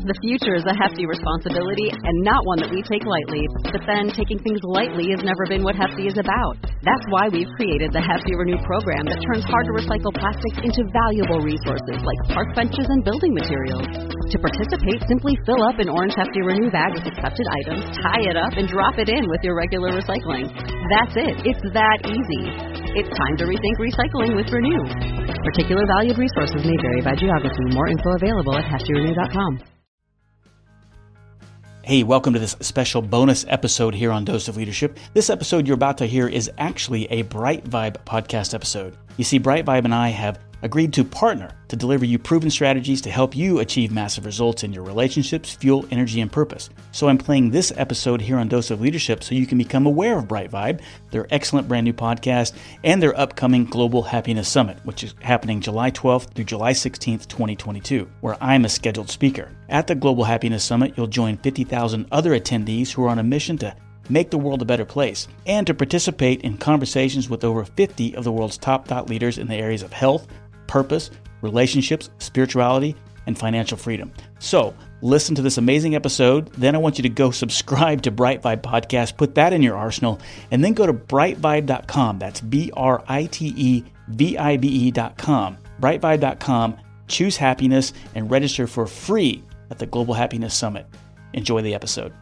The future is a hefty responsibility and not one that we take lightly. But then taking things lightly has never been what Hefty is about. That's why we've created the Hefty Renew program that turns hard-to-recycle plastics into valuable resources like park benches and building materials. To participate, simply fill up an orange Hefty Renew bag with accepted items, tie it up, and drop it in with your regular recycling. That's it. It's that easy. It's time to rethink recycling with Renew. Particular valued resources may vary by geography. More info available at heftyrenew.com. Hey, welcome to this special bonus episode here on Dose of Leadership. This episode you're about to hear is actually a Bright Vibe podcast episode. You see, Bright Vibe and I have agreed to partner to deliver you proven strategies to help you achieve massive results in your relationships, fuel, energy, and purpose. So I'm playing this episode here on Dose of Leadership so you can become aware of Bright Vibe, their excellent brand new podcast, and their upcoming Global Happiness Summit, which is happening July 12th through July 16th, 2022, where I'm a scheduled speaker. At the Global Happiness Summit, you'll join 50,000 other attendees who are on a mission to make the world a better place, and to participate in conversations with over 50 of the world's top thought leaders in the areas of health, purpose, relationships, spirituality, and financial freedom. So, listen to this amazing episode. Then I want you to go subscribe to Bright Vibe Podcast, put that in your arsenal, and then go to brightvibe.com. That's BRITEVIBE.com. Brightvibe.com, choose happiness, and register for free at the Global Happiness Summit. Enjoy the episode.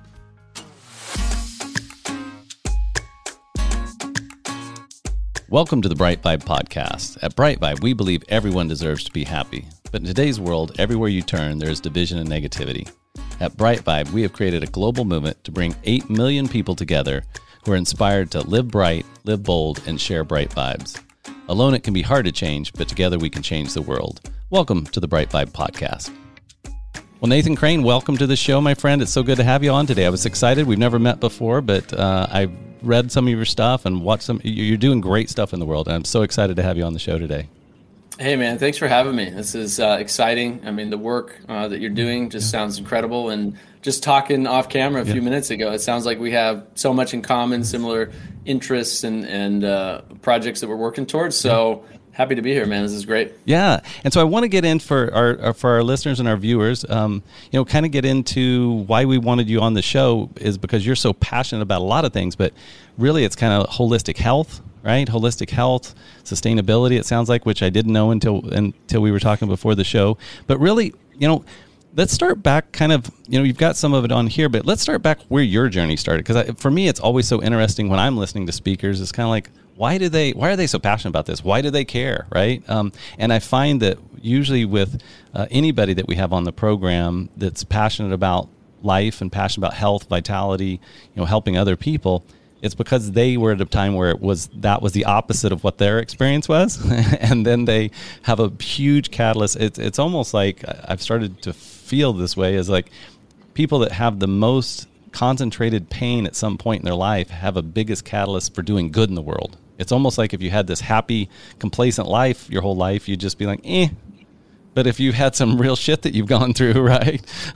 Welcome to the Bright Vibe Podcast. At Bright Vibe, we believe everyone deserves to be happy. But in today's world, everywhere you turn, there is division and negativity. At Bright Vibe, we have created a global movement to bring 8 million people together who are inspired to live bright, live bold, and share bright vibes. Alone, it can be hard to change, but together we can change the world. Welcome to the Bright Vibe Podcast. Well, Nathan Crane, welcome to the show, my friend. It's so good to have you on today. I was excited. We've never met before, but I've read some of your stuff and watched some. You're doing great stuff in the world, and I'm so excited to have you on the show today. Hey, man, thanks for having me. This is exciting. I mean, the work that you're doing just sounds incredible. And just talking off camera a few minutes ago, it sounds like we have so much in common, similar interests and projects that we're working towards. So happy to be here, man. This is great. Yeah, and so I want to get in for our listeners and our viewers, kind of get into why we wanted you on the show is because you're so passionate about a lot of things, but really it's kind of holistic health, right? Holistic health, sustainability, it sounds like, which I didn't know until we were talking before the show. But really, let's start back kind of, you've got some of it on here, but let's start back where your journey started. Because for me, it's always so interesting when I'm listening to speakers. It's kind of like, why are they so passionate about this? Why do they care, right? And I find that usually with anybody that we have on the program that's passionate about life and passionate about health, vitality, helping other people, it's because they were at a time where that was the opposite of what their experience was. And then they have a huge catalyst. It's almost like I've started to feel this way as like people that have the most concentrated pain at some point in their life have a biggest catalyst for doing good in the world. It's almost like if you had this happy, complacent life your whole life, you'd just be like, eh. But if you've had some real shit that you've gone through, right,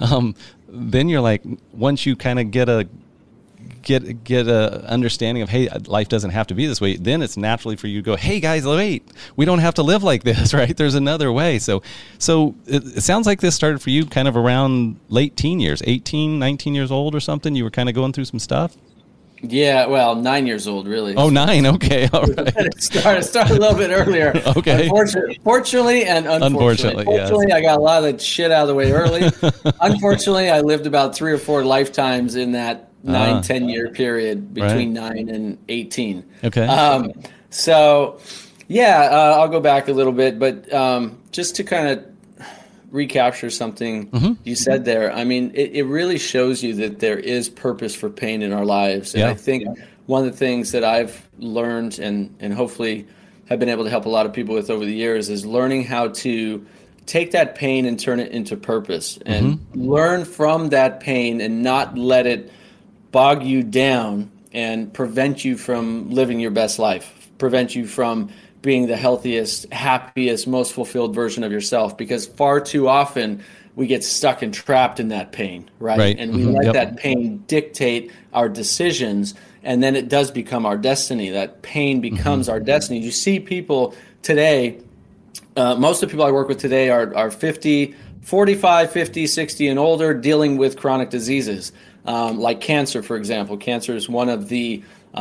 then you're like, once you kind of get a understanding of, hey, life doesn't have to be this way, then it's naturally for you to go, hey guys, wait, we don't have to live like this, right? There's another way. So it sounds like this started for you kind of around late teen years, 18, 19 years old or something. You were kind of going through some stuff. Yeah, well, 9 years old, really. Oh, 9. Okay. All right. It started a little bit earlier. Okay. Fortunately and unfortunately. Fortunately, I got a lot of that shit out of the way early. Unfortunately, I lived about 3 or 4 lifetimes in that 9-10 year period between 9 and 18. Okay. I'll go back a little bit, but just to kind of recapture something you said there. I mean, it really shows you that there is purpose for pain in our lives. And I think one of the things that I've learned and hopefully have been able to help a lot of people with over the years is learning how to take that pain and turn it into purpose and learn from that pain and not let it bog you down and prevent you from living your best life, prevent you from being the healthiest, happiest, most fulfilled version of yourself, because far too often we get stuck and trapped in that pain, right? And we let that pain dictate our decisions, and then it does become our destiny. That pain becomes our destiny. You see people today, most of the people I work with today are 50, 45, 50, 60 and older dealing with chronic diseases, like cancer, for example. Cancer is one of the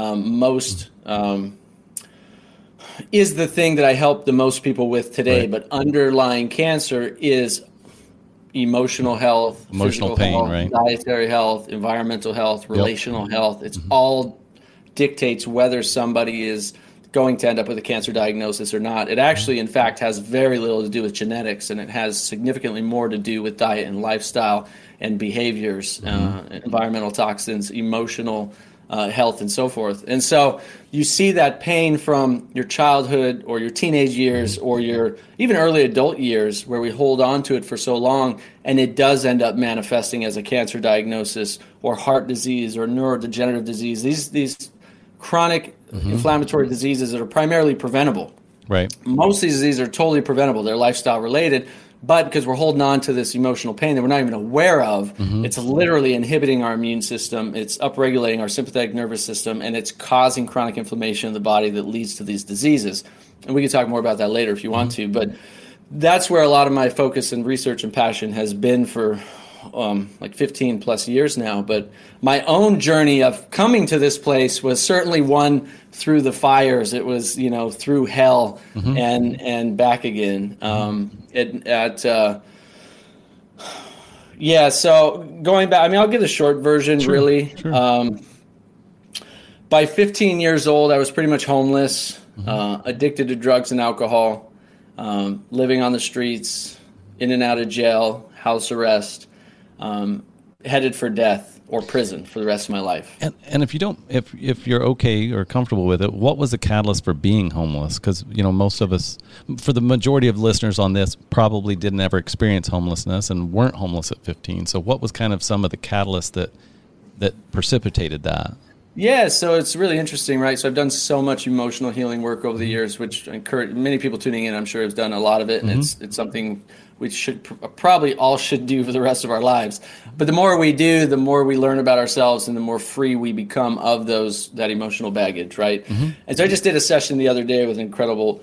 is the thing that I help the most people with today, right. But underlying cancer is emotional health, emotional pain, health, right? Dietary health, environmental health, relational health. It's all dictates whether somebody is going to end up with a cancer diagnosis or not. It actually, in fact, has very little to do with genetics, and it has significantly more to do with diet and lifestyle and behaviors, environmental toxins, emotional health, and so forth. And so you see that pain from your childhood or your teenage years or your even early adult years, where we hold on to it for so long, and it does end up manifesting as a cancer diagnosis or heart disease or neurodegenerative disease. These chronic inflammatory diseases that are primarily preventable. Right. Most of these diseases are totally preventable. They're lifestyle related, but because we're holding on to this emotional pain that we're not even aware of, it's literally inhibiting our immune system. It's upregulating our sympathetic nervous system, and it's causing chronic inflammation in the body that leads to these diseases. And we can talk more about that later if you want to, but that's where a lot of my focus and research and passion has been for like 15 plus years now. But my own journey of coming to this place was certainly one through the fires. It was, through hell and back again. So going back, I'll give the short version, really. Sure. By 15 years old, I was pretty much homeless, addicted to drugs and alcohol, living on the streets, in and out of jail, house arrest, headed for death or prison for the rest of my life. And if you're okay or comfortable with it, what was the catalyst for being homeless? Because most of us, for the majority of listeners on this, probably didn't ever experience homelessness and weren't homeless at 15. So what was kind of some of the catalyst that precipitated that? Yeah, so it's really interesting, right? So I've done so much emotional healing work over the years, which I encourage many people tuning in, I'm sure, have done a lot of it, and it's something we should probably all should do for the rest of our lives. But the more we do, the more we learn about ourselves, and the more free we become of that emotional baggage, right? And so I just did a session the other day with an incredible,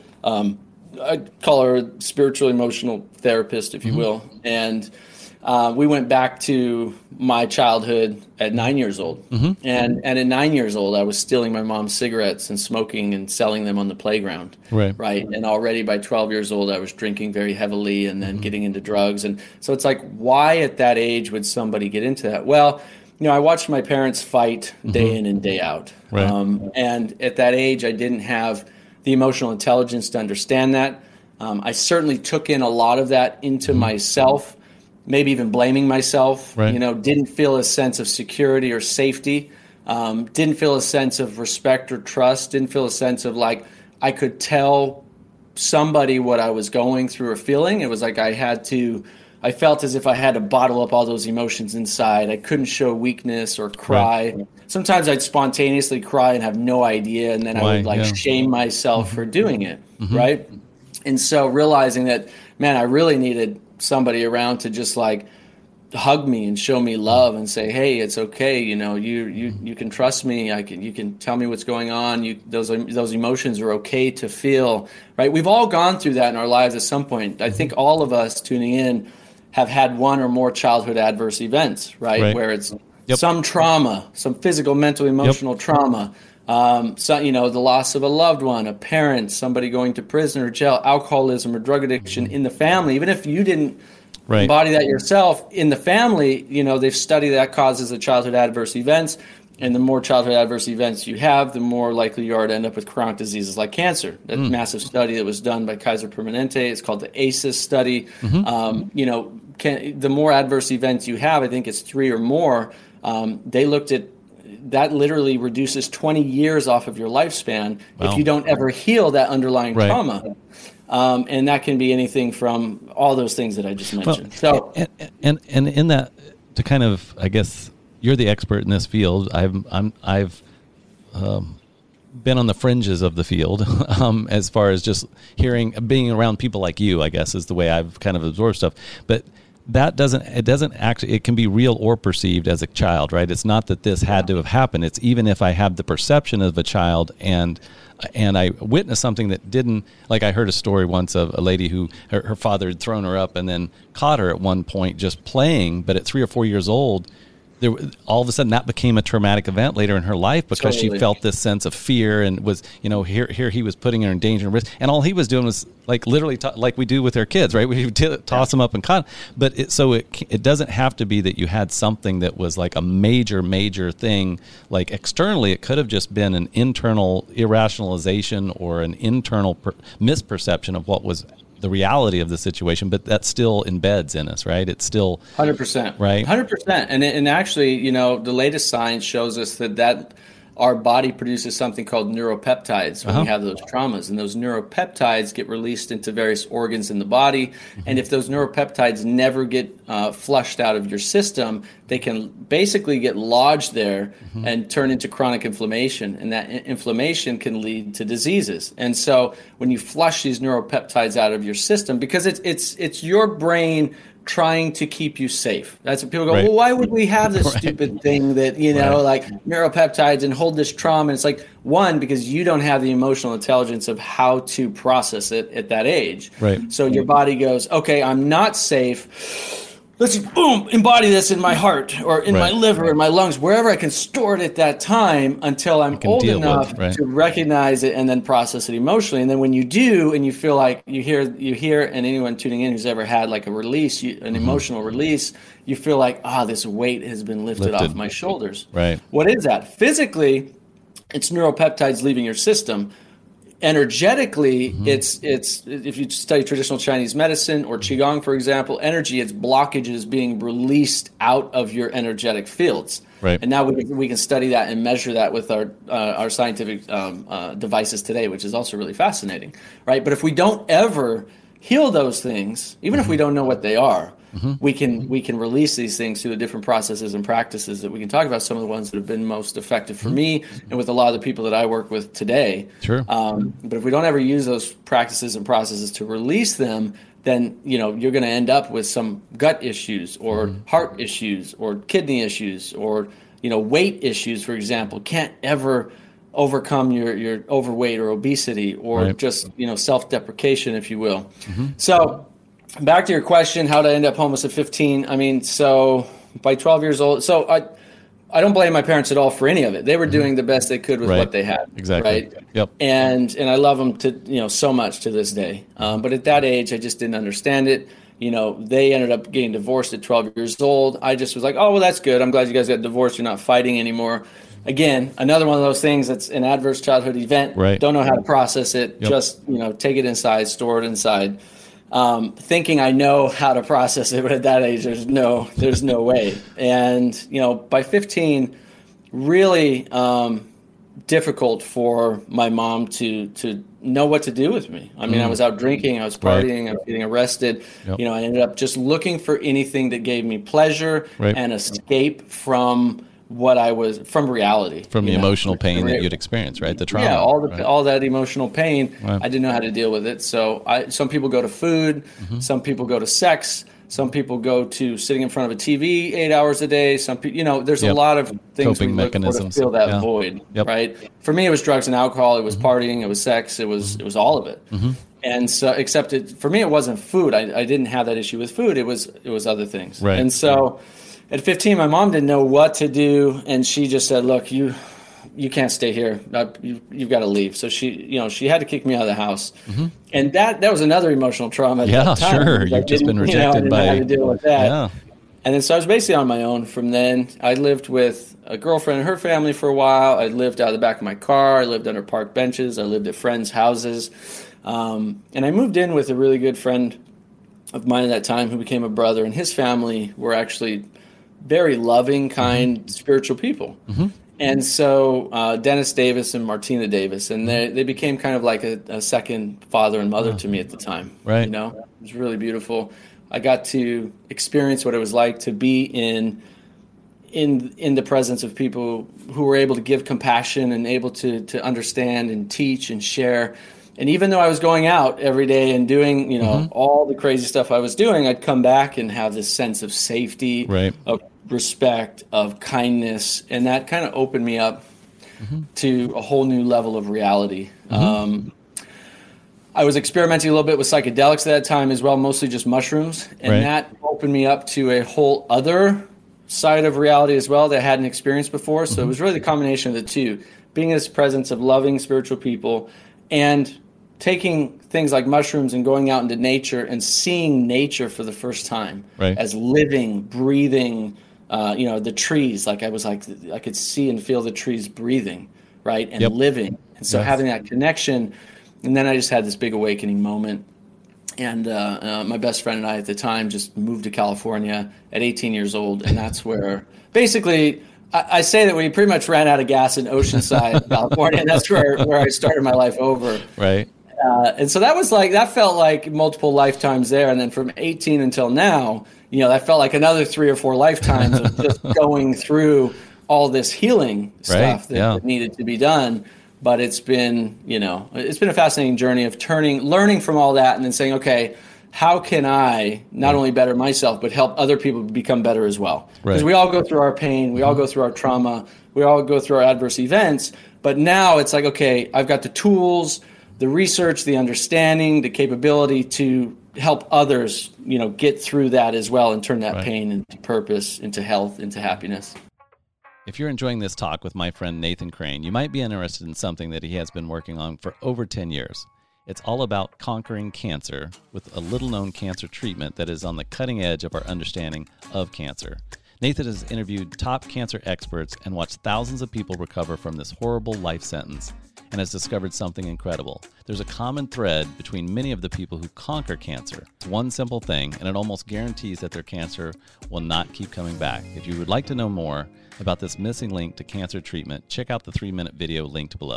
I call her a spiritual emotional therapist, if you will, and we went back to my childhood at 9 years old. And at 9 years old, I was stealing my mom's cigarettes and smoking and selling them on the playground. Right. And already by 12 years old, I was drinking very heavily and then getting into drugs. And so it's like, why at that age would somebody get into that? Well, I watched my parents fight day in and day out. Right. And at that age, I didn't have the emotional intelligence to understand that. I certainly took in a lot of that into myself. Maybe even blaming myself, didn't feel a sense of security or safety, didn't feel a sense of respect or trust, didn't feel a sense of like I could tell somebody what I was going through or feeling. It was like I felt as if I had to bottle up all those emotions inside. I couldn't show weakness or cry. Right. Sometimes I'd spontaneously cry and have no idea, and then I would shame myself for doing it, right? And so realizing that, man, I really needed somebody around to just like hug me and show me love and say, hey, it's okay, you can trust me, you can tell me what's going on, those emotions are okay to feel, right? We've all gone through that in our lives at some point. I think all of us tuning in have had one or more childhood adverse events, right? Where it's some trauma, some physical, mental, emotional trauma, the loss of a loved one, a parent, somebody going to prison or jail, alcoholism or drug addiction in the family. Even if you didn't embody that yourself, in the family, they've studied that causes of childhood adverse events. And the more childhood adverse events you have, the more likely you are to end up with chronic diseases like cancer. That massive study that was done by Kaiser Permanente, it's called the ACEs study. The more adverse events you have, I think it's 3 or more, they looked at that literally reduces 20 years off of your lifespan if you don't ever heal that underlying trauma. And that can be anything from all those things that I just mentioned. And in that, to kind of, I guess, you're the expert in this field. I've been on the fringes of the field as far as just being around people like you, I guess, is the way I've kind of absorbed stuff. But it can be real or perceived as a child, right? It's not that this had to have happened. It's even if I have the perception of a child and and I witnessed something that didn't, like I heard a story once of a lady who her father had thrown her up and then caught her at one point just playing, but at 3 or 4 years old, all of a sudden that became a traumatic event later in her life because she felt this sense of fear and was, here he was putting her in danger and risk. And all he was doing was like literally like we do with our kids, right? We toss them up and cut. But it doesn't have to be that you had something that was like a major thing. Like externally, it could have just been an internal irrationalization or an internal misperception of what was the reality of the situation, but that still embeds in us, right? It's still 100%, right? 100%. And actually, the latest science shows us that our body produces something called neuropeptides when we have those traumas, and those neuropeptides get released into various organs in the body. And if those neuropeptides never get flushed out of your system, they can basically get lodged there and turn into chronic inflammation, and that inflammation can lead to diseases. And so when you flush these neuropeptides out of your system, because it's your brain trying to keep you safe. That's what people go, well, why would we have this stupid thing that, like neuropeptides and hold this trauma? And it's like, one, because you don't have the emotional intelligence of how to process it at that age. Right. So your body goes, okay, I'm not safe. Let's just, embody this in my heart or in my liver, in my lungs, wherever I can store it at that time until I'm old enough to recognize it and then process it emotionally. And then when you do, and you feel like you hear, and anyone tuning in who's ever had like a release, an emotional release, you feel like, this weight has been lifted off my shoulders. Right. What is that? Physically, it's neuropeptides leaving your system. Energetically, it's if you study traditional Chinese medicine or Qigong, for example, energy, it's blockages being released out of your energetic fields. Right. And now we can study that and measure that with our scientific devices today, which is also really fascinating, right? But if we don't ever heal those things, even if we don't know what they are, we can release these things through the different processes and practices that we can talk about. Some of the ones that have been most effective for me and with a lot of the people that I work with today. Sure. But if we don't ever use those practices and processes to release them, then you're going to end up with some gut issues or heart issues or kidney issues or weight issues, for example. Can't ever overcome your overweight or obesity or just self-deprecation, if you will. So back to your question, how to end up homeless at 15. I mean, so by 12 years old, so I don't blame my parents at all for any of it. They were doing the best they could with what they had. Exactly. Right. Yep. And I love them to so much to this day. But at that age, I just didn't understand it. They ended up getting divorced at 12 years old. I just was like, oh, well, that's good. I'm glad you guys got divorced. You're not fighting anymore. Again, another one of those things that's an adverse childhood event. Right. Don't know how to process it. Yep. Just take it inside, store it inside. Thinking I know how to process it, but at that age, there's no way. And by 15, really difficult for my mom to know what to do with me. I mean, I was out drinking, I was partying, I was getting arrested. Yep. I ended up just looking for anything that gave me pleasure and escape from what I was from reality, from the emotional pain that you'd experienced, right? The trauma, all that emotional pain. I didn't know how to deal with it. So some people go to food, some people go to sex, some people go to sitting in front of a TV 8 hours a day. Some people, there's a lot of things coping we look mechanisms for to fill that void, right? For me, it was drugs and alcohol. It was partying. It was sex. It was all of it. And so, for me, it wasn't food. I didn't have that issue with food. It was other things. Right. And so. At 15, my mom didn't know what to do, and she just said, "Look, you can't stay here. You've got to leave." So she had to kick me out of the house, and that was another emotional trauma. At that time. Sure. You've just been rejected I didn't know how to deal with that. Yeah. And then so I was basically on my own from then. I lived with a girlfriend and her family for a while. I lived out of the back of my car. I lived under park benches. I lived at friends' houses, and I moved in with a really good friend of mine at that time who became a brother, and his family were actually very loving, kind, spiritual people. And so Dennis Davis and Martina Davis, and they became kind of like a second father and mother to me at the time. Right. It was really beautiful. I got to experience what it was like to be in the presence of people who were able to give compassion and able to understand and teach and share. And even though I was going out every day and doing, all the crazy stuff I was doing, I'd come back and have this sense of safety, of respect, of kindness, and that kind of opened me up to a whole new level of reality. I was experimenting a little bit with psychedelics at that time as well, mostly just mushrooms. And that opened me up to a whole other side of reality as well that I hadn't experienced before. So it was really the combination of the two, being in this presence of loving spiritual people and taking things like mushrooms and going out into nature and seeing nature for the first time as living, breathing, the trees. Like I could see and feel the trees breathing, right, and living. And so having that connection. And then I just had this big awakening moment. And my best friend and I at the time just moved to California at 18 years old. And that's where basically I say that we pretty much ran out of gas in Oceanside, California. And that's where I started my life over. Right. And so that felt like multiple lifetimes there. And then from 18 until now, that felt like another 3 or 4 lifetimes of just going through all this healing stuff that needed to be done. But it's been a fascinating journey of learning from all that and then saying, okay, how can I not only better myself, but help other people become better as well? Because we all go through our pain, we all go through our trauma, we all go through our adverse events. But now it's like, okay, I've got the tools, the research, the understanding, the capability to help others, get through that as well and turn that pain into purpose, into health, into happiness. If you're enjoying this talk with my friend Nathan Crane, you might be interested in something that he has been working on for over 10 years. It's all about conquering cancer with a little-known cancer treatment that is on the cutting edge of our understanding of cancer. Nathan has interviewed top cancer experts and watched thousands of people recover from this horrible life sentence and has discovered something incredible. There's a common thread between many of the people who conquer cancer. It's one simple thing, and it almost guarantees that their cancer will not keep coming back. If you would like to know more about this missing link to cancer treatment, check out the 3-minute video linked below.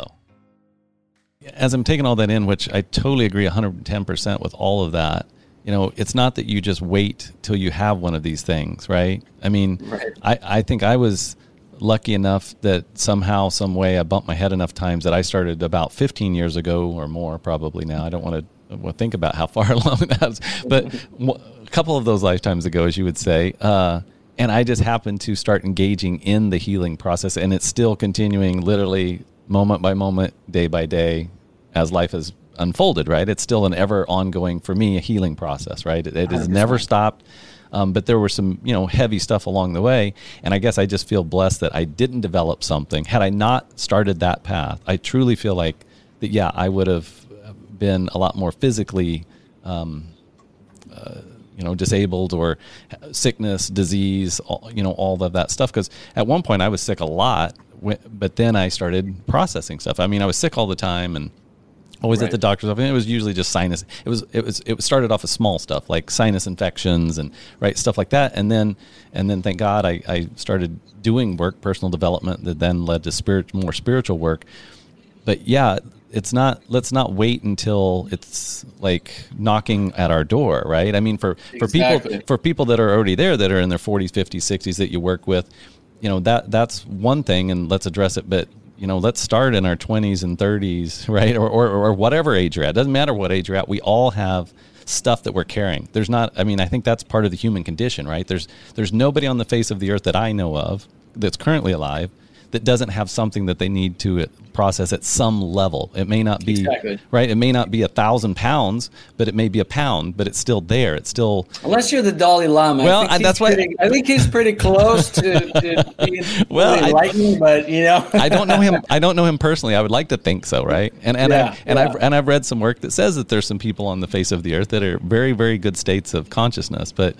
As I'm taking all that in, which I totally agree 110% with all of that, it's not that you just wait till you have one of these things, right? I mean, I think I was lucky enough that somehow, some way, I bumped my head enough times that I started about 15 years ago or more, probably now. I don't want to think about how far along that is, but a couple of those lifetimes ago, as you would say, and I just happened to start engaging in the healing process, and it's still continuing literally moment by moment, day by day, as life has unfolded, right? It's still an ever ongoing, for me, a healing process, right? It has never stopped. But there were some, heavy stuff along the way. And I guess I just feel blessed that I didn't develop something. Had I not started that path, I truly feel like that, I would have been a lot more physically, disabled, or sickness, disease, all of that stuff. Because at one point I was sick a lot, but then I started processing stuff. I mean, I was sick all the time and always at the doctor's office. It was usually just sinus. It started off as small stuff like sinus infections and stuff like that. And then thank God I started doing work, personal development, that then led to more spiritual work. But let's not wait until it's like knocking at our door, right? I mean, for people that are already there, that are in their 40s, 50s, 60s that you work with, that's one thing, and let's address it. But let's start in our 20s and 30s, right? Or whatever age you're at. It doesn't matter what age you're at. We all have stuff that we're carrying. I think that's part of the human condition, right? There's nobody on the face of the earth that I know of that's currently alive that doesn't have something that they need to process at some level. It may not be right. It may not be 1,000 pounds, but it may be a pound. But it's still there. It's still, unless you're the Dalai Lama. Well, I think he's pretty close to being enlightened. But I don't know him. I don't know him personally. I would like to think so, right? I've read some work that says that there's some people on the face of the earth that are very, very good states of consciousness. But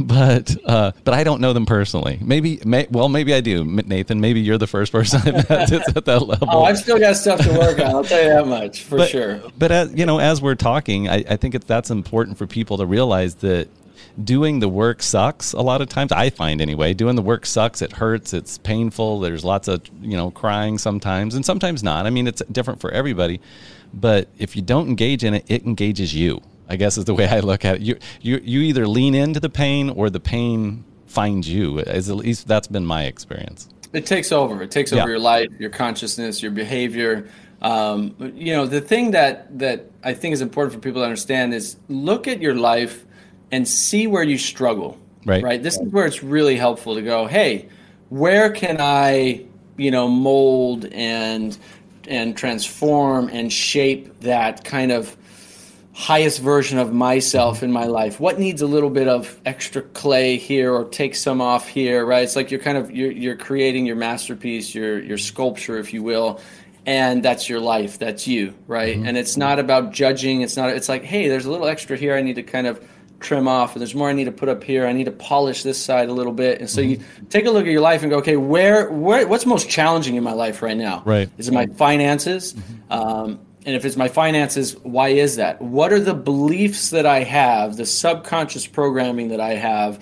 I don't know them personally. Maybe I do, Nathan. Maybe you're the first person that's at that level. Oh, I've still got stuff to work on. I'll tell you that much for sure. But as we're talking, I think that's important for people to realize that doing the work sucks a lot of times. I find anyway, doing the work sucks. It hurts. It's painful. There's lots of crying sometimes, and sometimes not. I mean, it's different for everybody. But if you don't engage in it, it engages you, I guess is the way I look at it. You either lean into the pain or the pain finds you. At least that's been my experience. It takes over. It takes over your life, your consciousness, your behavior. The thing that I think is important for people to understand is look at your life and see where you struggle. Right. This is where it's really helpful to go, hey, where can I mold and transform and shape that kind of highest version of myself in my life? What needs a little bit of extra clay here, or take some off here, right? It's like you're creating your masterpiece, your sculpture, if you will, and that's your life, that's you, right? And it's not about judging. It's like, hey, there's a little extra here I need to kind of trim off, and there's more I need to put up here. I need to polish this side a little bit. And so you take a look at your life and go, okay, what's most challenging in my life right now? Right. Is it my finances? And if it's my finances, why is that? What are the beliefs that I have, the subconscious programming that I have,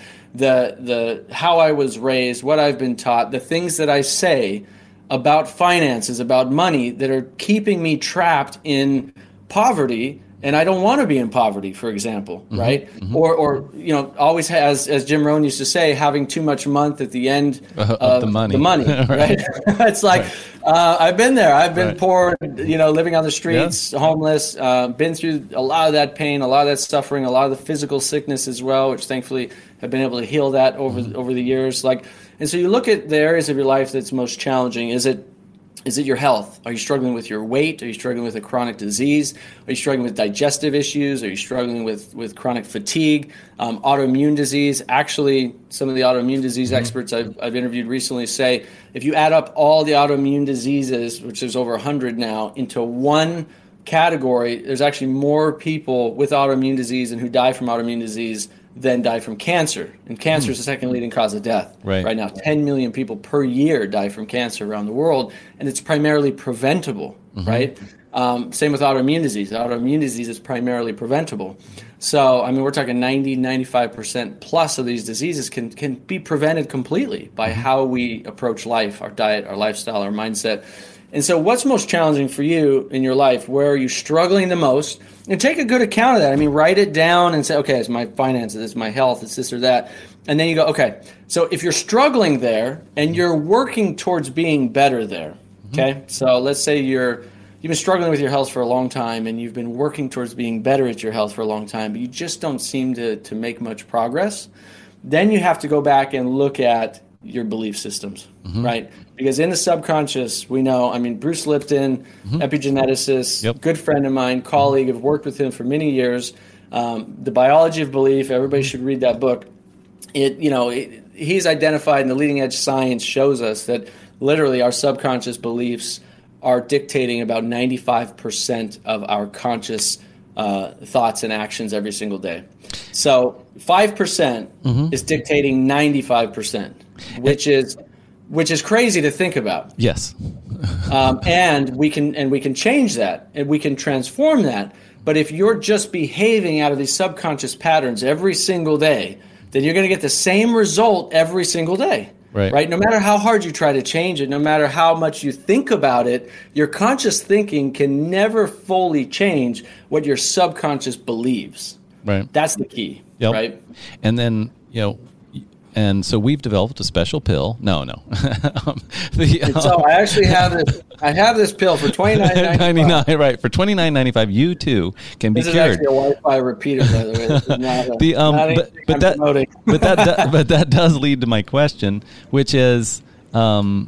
the how I was raised, what I've been taught, the things that I say about finances, about money, that are keeping me trapped in poverty? And I don't want to be in poverty, for example, right? Or always has, as Jim Rohn used to say, having too much month at the end of the money, right? It's like, I've been there. I've been poor, living on the streets, homeless, been through a lot of that pain, a lot of that suffering, a lot of the physical sickness as well, which thankfully have been able to heal that over the years. And so you look at the areas of your life that's most challenging. Is it your health? Are you struggling with your weight? Are you struggling with a chronic disease? Are you struggling with digestive issues? Are you struggling with chronic fatigue, autoimmune disease? Actually, some of the autoimmune disease experts I've interviewed recently say if you add up all the autoimmune diseases, which there's over 100 now, into one category, there's actually more people with autoimmune disease and who die from autoimmune disease than die from cancer. And cancer is the second leading cause of death. Right now, 10 million people per year die from cancer around the world, and it's primarily preventable, right? Same with autoimmune disease. Autoimmune disease is primarily preventable. So, we're talking 90, 95% plus of these diseases can be prevented completely by how we approach life, our diet, our lifestyle, our mindset. And so what's most challenging for you in your life? Where are you struggling the most? And take a good account of that. Write it down and say, okay, it's my finances, it's my health, it's this or that. And then you go, okay, so if you're struggling there and you're working towards being better there, okay? So let's say you've been struggling with your health for a long time and you've been working towards being better at your health for a long time, but you just don't seem to make much progress. Then you have to go back and look at your belief systems, right? Because in the subconscious, we know, Bruce Lipton, epigeneticist, good friend of mine, colleague, I've worked with him for many years. The Biology of Belief, everybody should read that book. He's identified, and the leading edge science shows us that literally our subconscious beliefs are dictating about 95% of our conscious thoughts and actions every single day. So 5% is dictating 95%, which is crazy to think about. Yes. And we can change that, and we can transform that. But if you're just behaving out of these subconscious patterns every single day, then you're going to get the same result every single day. Right? No matter how hard you try to change it, no matter how much you think about it, your conscious thinking can never fully change what your subconscious believes. Right. That's the key. Yep. Right. And then, and so we've developed a special pill. No. So I actually have this. I have this pill for $29.99. Right, for $29.95, you too can be cured. This is actually a Wi-Fi repeater, by the way. This is not but that does lead to my question, which is, how,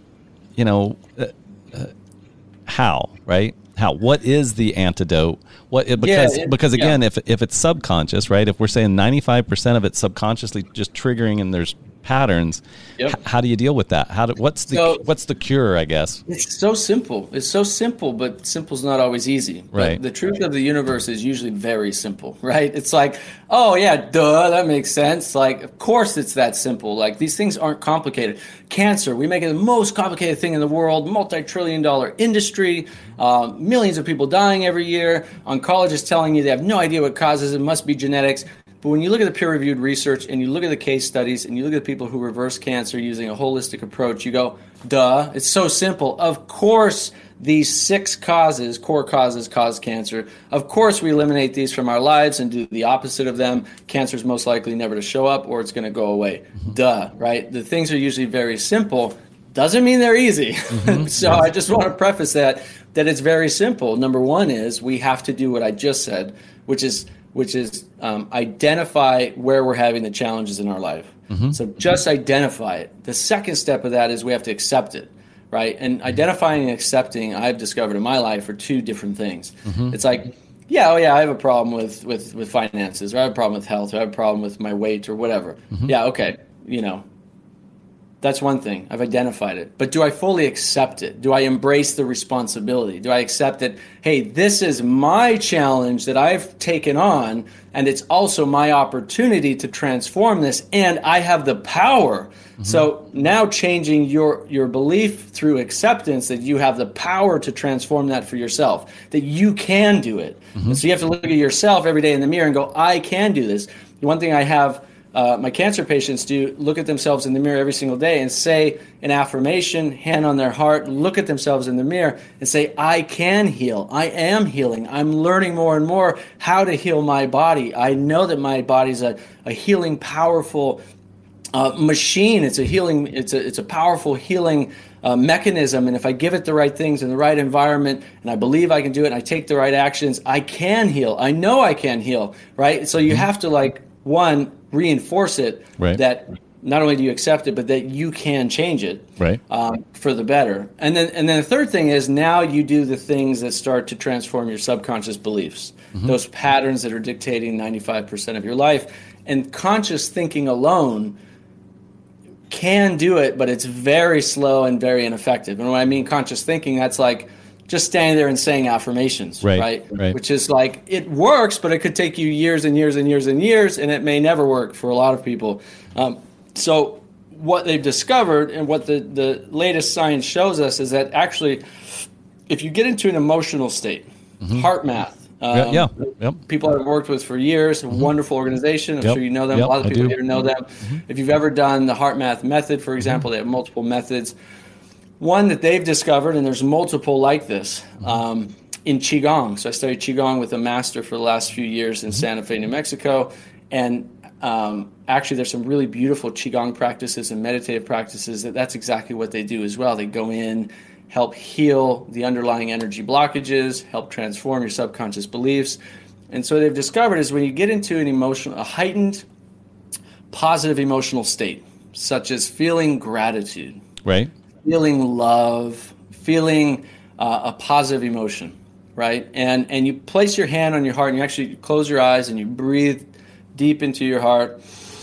right? How? What is the antidote? Because again, if it's subconscious, right? If we're saying 95% of it's subconsciously just triggering and there's patterns, how do you deal with that? What's the cure, I guess? It's so simple. It's so simple, but simple's not always easy. Right. But the truth of the universe is usually very simple, right? It's like, oh yeah, duh, that makes sense. Like, of course it's that simple. Like, these things aren't complicated. Cancer, we make it the most complicated thing in the world, multi-trillion-dollar industry, millions of people dying every year. Oncologists telling you they have no idea what causes it, must be genetics. But when you look at the peer-reviewed research and you look at the case studies and you look at the people who reverse cancer using a holistic approach, you go, duh, it's so simple. Of course, these 6 core causes cause cancer. Of course, we eliminate these from our lives and do the opposite of them. Cancer is most likely never to show up, or it's going to go away. Duh, right? The things are usually very simple. Doesn't mean they're easy. So I just want to preface that it's very simple. Number one is we have to do what I just said, which is identify where we're having the challenges in our life. So just identify it. The second step of that is we have to accept it. right? And identifying and accepting, I've discovered in my life, are two different things. It's like, I have a problem with finances, or I have a problem with health, or I have a problem with my weight, or whatever. Yeah, okay, that's one thing. I've identified it. But do I fully accept it? Do I embrace the responsibility? Do I accept that, hey, this is my challenge that I've taken on, and it's also my opportunity to transform this, and I have the power. So now changing your belief through acceptance that you have the power to transform that for yourself, that you can do it. And so you have to look at yourself every day in the mirror and go, I can do this. One thing I have my cancer patients do, look at themselves in the mirror every single day and say an affirmation, hand on their heart, look at themselves in the mirror and say, I can heal. I am healing. I'm learning more and more how to heal my body. I know that my body's a healing, powerful machine. It's a powerful healing mechanism. And if I give it the right things in the right environment, and I believe I can do it, and I take the right actions, I can heal. I know I can heal, right? So you have to reinforce it, that not only do you accept it, but that you can change it for the better. And then the third thing is, now you do the things that start to transform your subconscious beliefs, those patterns that are dictating 95% of your life. And conscious thinking alone can do it, but it's very slow and very ineffective. And when I mean conscious thinking, that's like just standing there and saying affirmations, right? Which is like, it works, but it could take you years and years and years and years, and it may never work for a lot of people. So what they've discovered, and what the latest science shows us, is that actually, if you get into an emotional state, HeartMath, people I've worked with for years, a wonderful organization. I'm sure you know them. A lot of people here know them. If you've ever done the HeartMath method, for example, they have multiple methods. One that they've discovered, and there's multiple like this, in Qigong. So I studied Qigong with a master for the last few years in Santa Fe, New Mexico. And actually, there's some really beautiful Qigong practices and meditative practices that's exactly what they do as well. They go in, help heal the underlying energy blockages, help transform your subconscious beliefs. And so they've discovered is when you get into a heightened, positive emotional state, such as feeling gratitude, feeling love, feeling a positive emotion, right? And you place your hand on your heart, and you actually close your eyes and you breathe deep into your heart.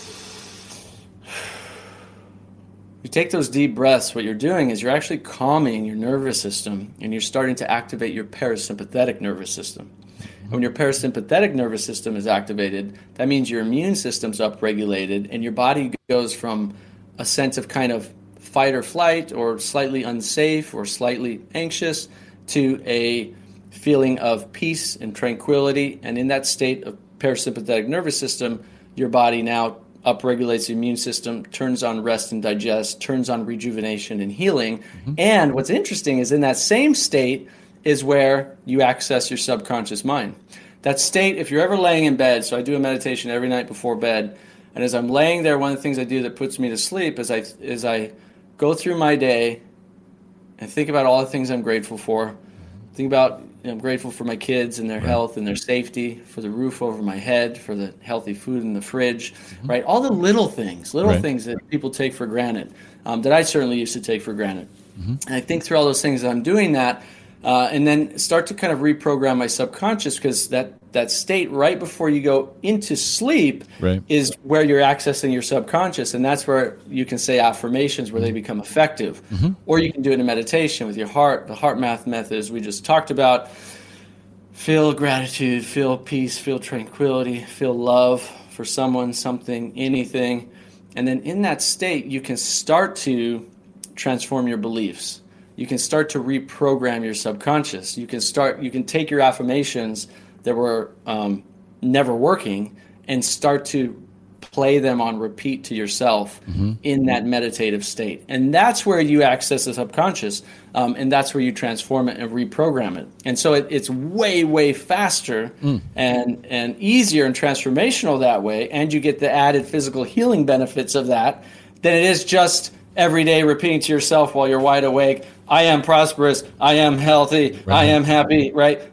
You take those deep breaths. What you're doing is you're actually calming your nervous system, and you're starting to activate your parasympathetic nervous system. And when your parasympathetic nervous system is activated, that means your immune system's upregulated, and your body goes from a sense of kind of fight or flight, or slightly unsafe or slightly anxious, to a feeling of peace and tranquility. And in that state of parasympathetic nervous system, your body now upregulates the immune system, turns on rest and digest, turns on rejuvenation and healing. And what's interesting is in that same state is where you access your subconscious mind. That state, if you're ever laying in bed, so I do a meditation every night before bed, and as I'm laying there, one of the things I do that puts me to sleep is I go through my day and think about all the things I'm grateful for. Think about, I'm grateful for my kids and their health and their safety, for the roof over my head, for the healthy food in the fridge, right? All the little things that people take for granted, that I certainly used to take for granted. And I think through all those things, I'm doing that, and then start to kind of reprogram my subconscious, because that state right before you go into sleep is where you're accessing your subconscious, and that's where you can say affirmations where they become effective. Or you can do it in meditation with your heart. The HeartMath method, as we just talked about, feel gratitude, feel peace, feel tranquility, feel love for someone, something, anything. And then in that state, you can start to transform your beliefs. You can start to reprogram your subconscious. You can take your affirmations that were never working and start to play them on repeat to yourself in that meditative state. And that's where you access the subconscious, and that's where you transform it and reprogram it. And so it's way, way faster and easier and transformational that way, and you get the added physical healing benefits of that than it is just every day repeating to yourself while you're wide awake, I am prosperous, I am healthy, I am happy, right?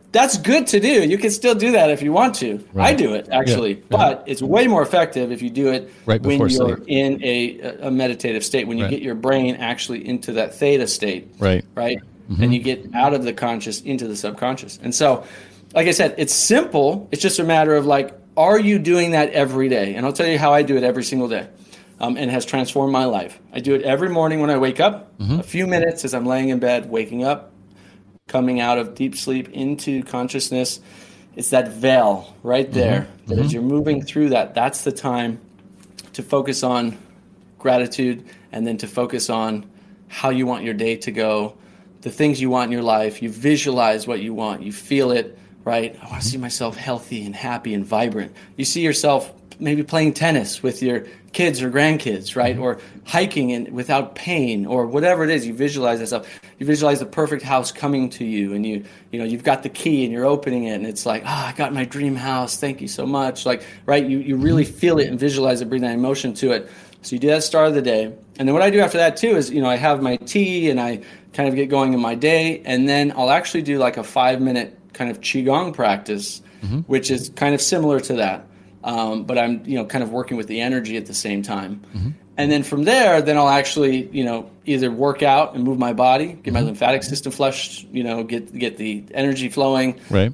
that's good to do. You can still do that if you want to. Right. I do it actually, but it's way more effective if you do it right when you're sleep. in a meditative state, when you get your brain actually into that theta state. Right. And you get out of the conscious into the subconscious. And so, like I said, it's simple. It's just a matter of like, are you doing that every day? And I'll tell you how I do it every single day. And it has transformed my life. I do it every morning when I wake up, a few minutes as I'm laying in bed, waking up, coming out of deep sleep into consciousness. It's that veil right there that as you're moving through that, that's the time to focus on gratitude and then to focus on how you want your day to go, the things you want in your life. You visualize what you want. You feel it, right? I want to see myself healthy and happy and vibrant. You see yourself maybe playing tennis with your kids or grandkids, right? Or hiking without pain, or whatever it is. You visualize that stuff. You visualize the perfect house coming to you, and you've got the key and you're opening it, and it's like, I got my dream house. Thank you so much. Like, right? You really feel it and visualize it, bring that emotion to it. So you do that at the start of the day. And then what I do after that too is, I have my tea and I kind of get going in my day, and then I'll actually do like a 5-minute kind of Qigong practice, which is kind of similar to that. But I'm, kind of working with the energy at the same time. And then from there, then I'll actually, either work out and move my body, get my lymphatic system flushed, get the energy flowing, right.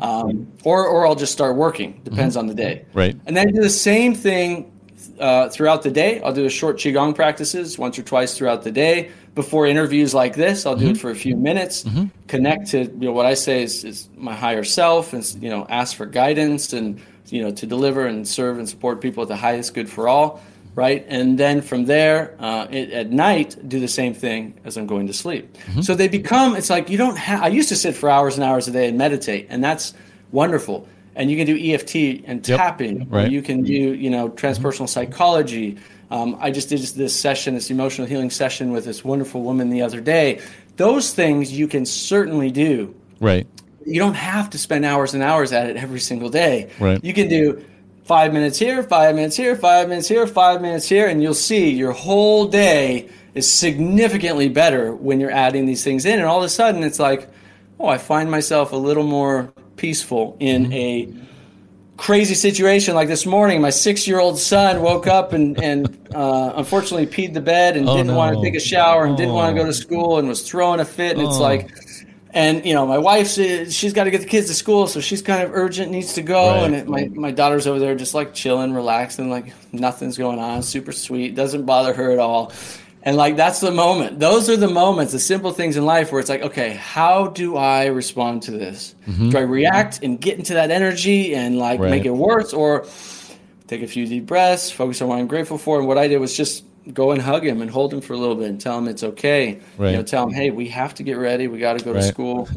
Or I'll just start working. Depends on the day. Right. And then do the same thing throughout the day. I'll do a short Qigong practices once or twice throughout the day. Before interviews like this, I'll do it for a few minutes, connect to, what I say is my higher self, and, ask for guidance and, to deliver and serve and support people at the highest good for all, right? And then from there, at night, do the same thing as I'm going to sleep. So they become, it's like you don't have, I used to sit for hours and hours a day and meditate, and that's wonderful. And you can do EFT and tapping, right. You can do, transpersonal psychology. I just did this emotional healing session with this wonderful woman the other day. Those things you can certainly do. Right. You don't have to spend hours and hours at it every single day. Right. You can do 5 minutes here, 5 minutes here, 5 minutes here, 5 minutes here, and you'll see your whole day is significantly better when you're adding these things in. And all of a sudden it's like, I find myself a little more peaceful in a crazy situation. Like this morning, my 6-year-old son woke up and unfortunately peed the bed and didn't want to take a shower and didn't want to go to school and was throwing a fit. And it's like, and my wife, she's got to get the kids to school, so she's kind of urgent, needs to go. Right. And my daughter's over there just like chilling, relaxing, like nothing's going on, super sweet, doesn't bother her at all. And like, that's the moment. Those are the moments, the simple things in life where it's like, okay, how do I respond to this? Do I react and get into that energy and like make it worse, or take a few deep breaths, focus on what I'm grateful for? And what I did was just go and hug him and hold him for a little bit and tell him it's okay. Right. Tell him, hey, we have to get ready. We got to go to school.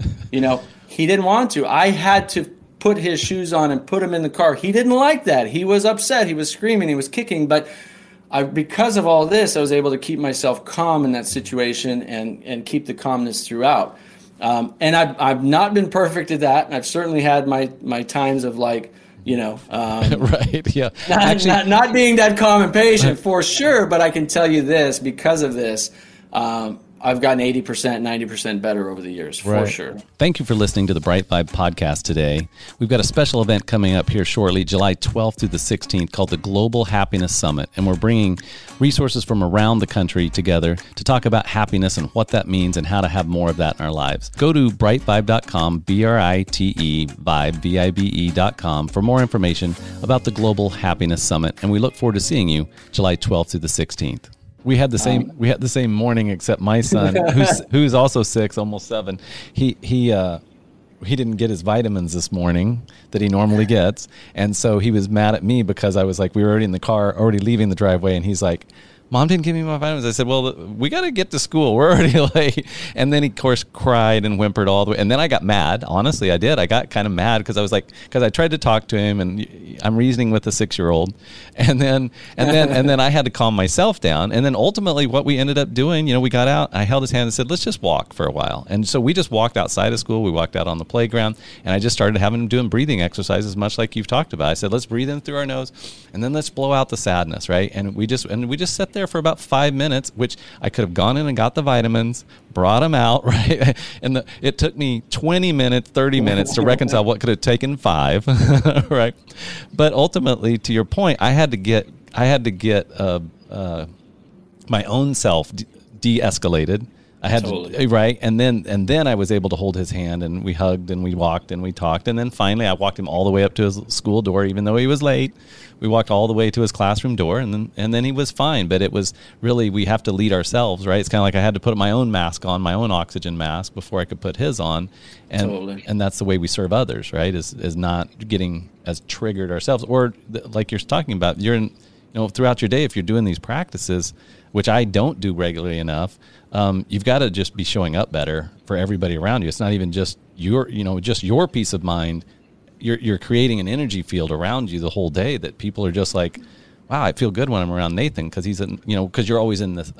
He didn't want to. I had to put his shoes on and put him in the car. He didn't like that. He was upset. He was screaming. He was kicking. But because of all this, I was able to keep myself calm in that situation and keep the calmness throughout. And I've not been perfect at that. And I've certainly had my times of like, right. Yeah. Not being that calm and patient for sure. But I can tell you this, because of this, I've gotten 80%, 90% better over the years, for sure. Thank you for listening to the Bright Vibe podcast today. We've got a special event coming up here shortly, July 12th through the 16th, called the Global Happiness Summit. And we're bringing resources from around the country together to talk about happiness and what that means and how to have more of that in our lives. Go to brightvibe.com, B-R-I-T-E, vibe, V-I-B-E.com for more information about the Global Happiness Summit. And we look forward to seeing you July 12th through the 16th. We had the same morning, except my son, who's also 6, almost 7. He didn't get his vitamins this morning that he normally gets, and so he was mad at me because I was like, we were already in the car, already leaving the driveway, and he's like, Mom didn't give me my vitamins. I said, well, we got to get to school. We're already late. And then he, of course, cried and whimpered all the way. And then I got mad. Honestly, I did. I got kind of mad because I tried to talk to him, and I'm reasoning with a 6-year-old. And then I had to calm myself down. And then ultimately what we ended up doing, we got out. I held his hand and said, let's just walk for a while. And so we just walked outside of school. We walked out on the playground, and I just started having him doing breathing exercises, much like you've talked about. I said, let's breathe in through our nose, and then let's blow out the sadness, right? And we just sat there there for about 5 minutes, which I could have gone in and got the vitamins, brought them out, right? And it took me 20 minutes, 30 minutes to reconcile what could have taken 5, right? But ultimately, to your point, I had to get my own self de-escalated. I had to, right, and then I was able to hold his hand, and we hugged and we walked and we talked, and then finally I walked him all the way up to his school door, even though he was late. We walked all the way to his classroom door, and then he was fine. But it was really, we have to lead ourselves, right? It's kind of like I had to put my own mask on, my own oxygen mask, before I could put his on, and that's the way we serve others, right? Is not getting as triggered ourselves, or like you're talking about, you're in, throughout your day, if you're doing these practices, which I don't do regularly enough. You've got to just be showing up better for everybody around you. It's not even just your peace of mind. You're creating an energy field around you the whole day that people are just like, wow, I feel good when I'm around Nathan, because he's because you're always in this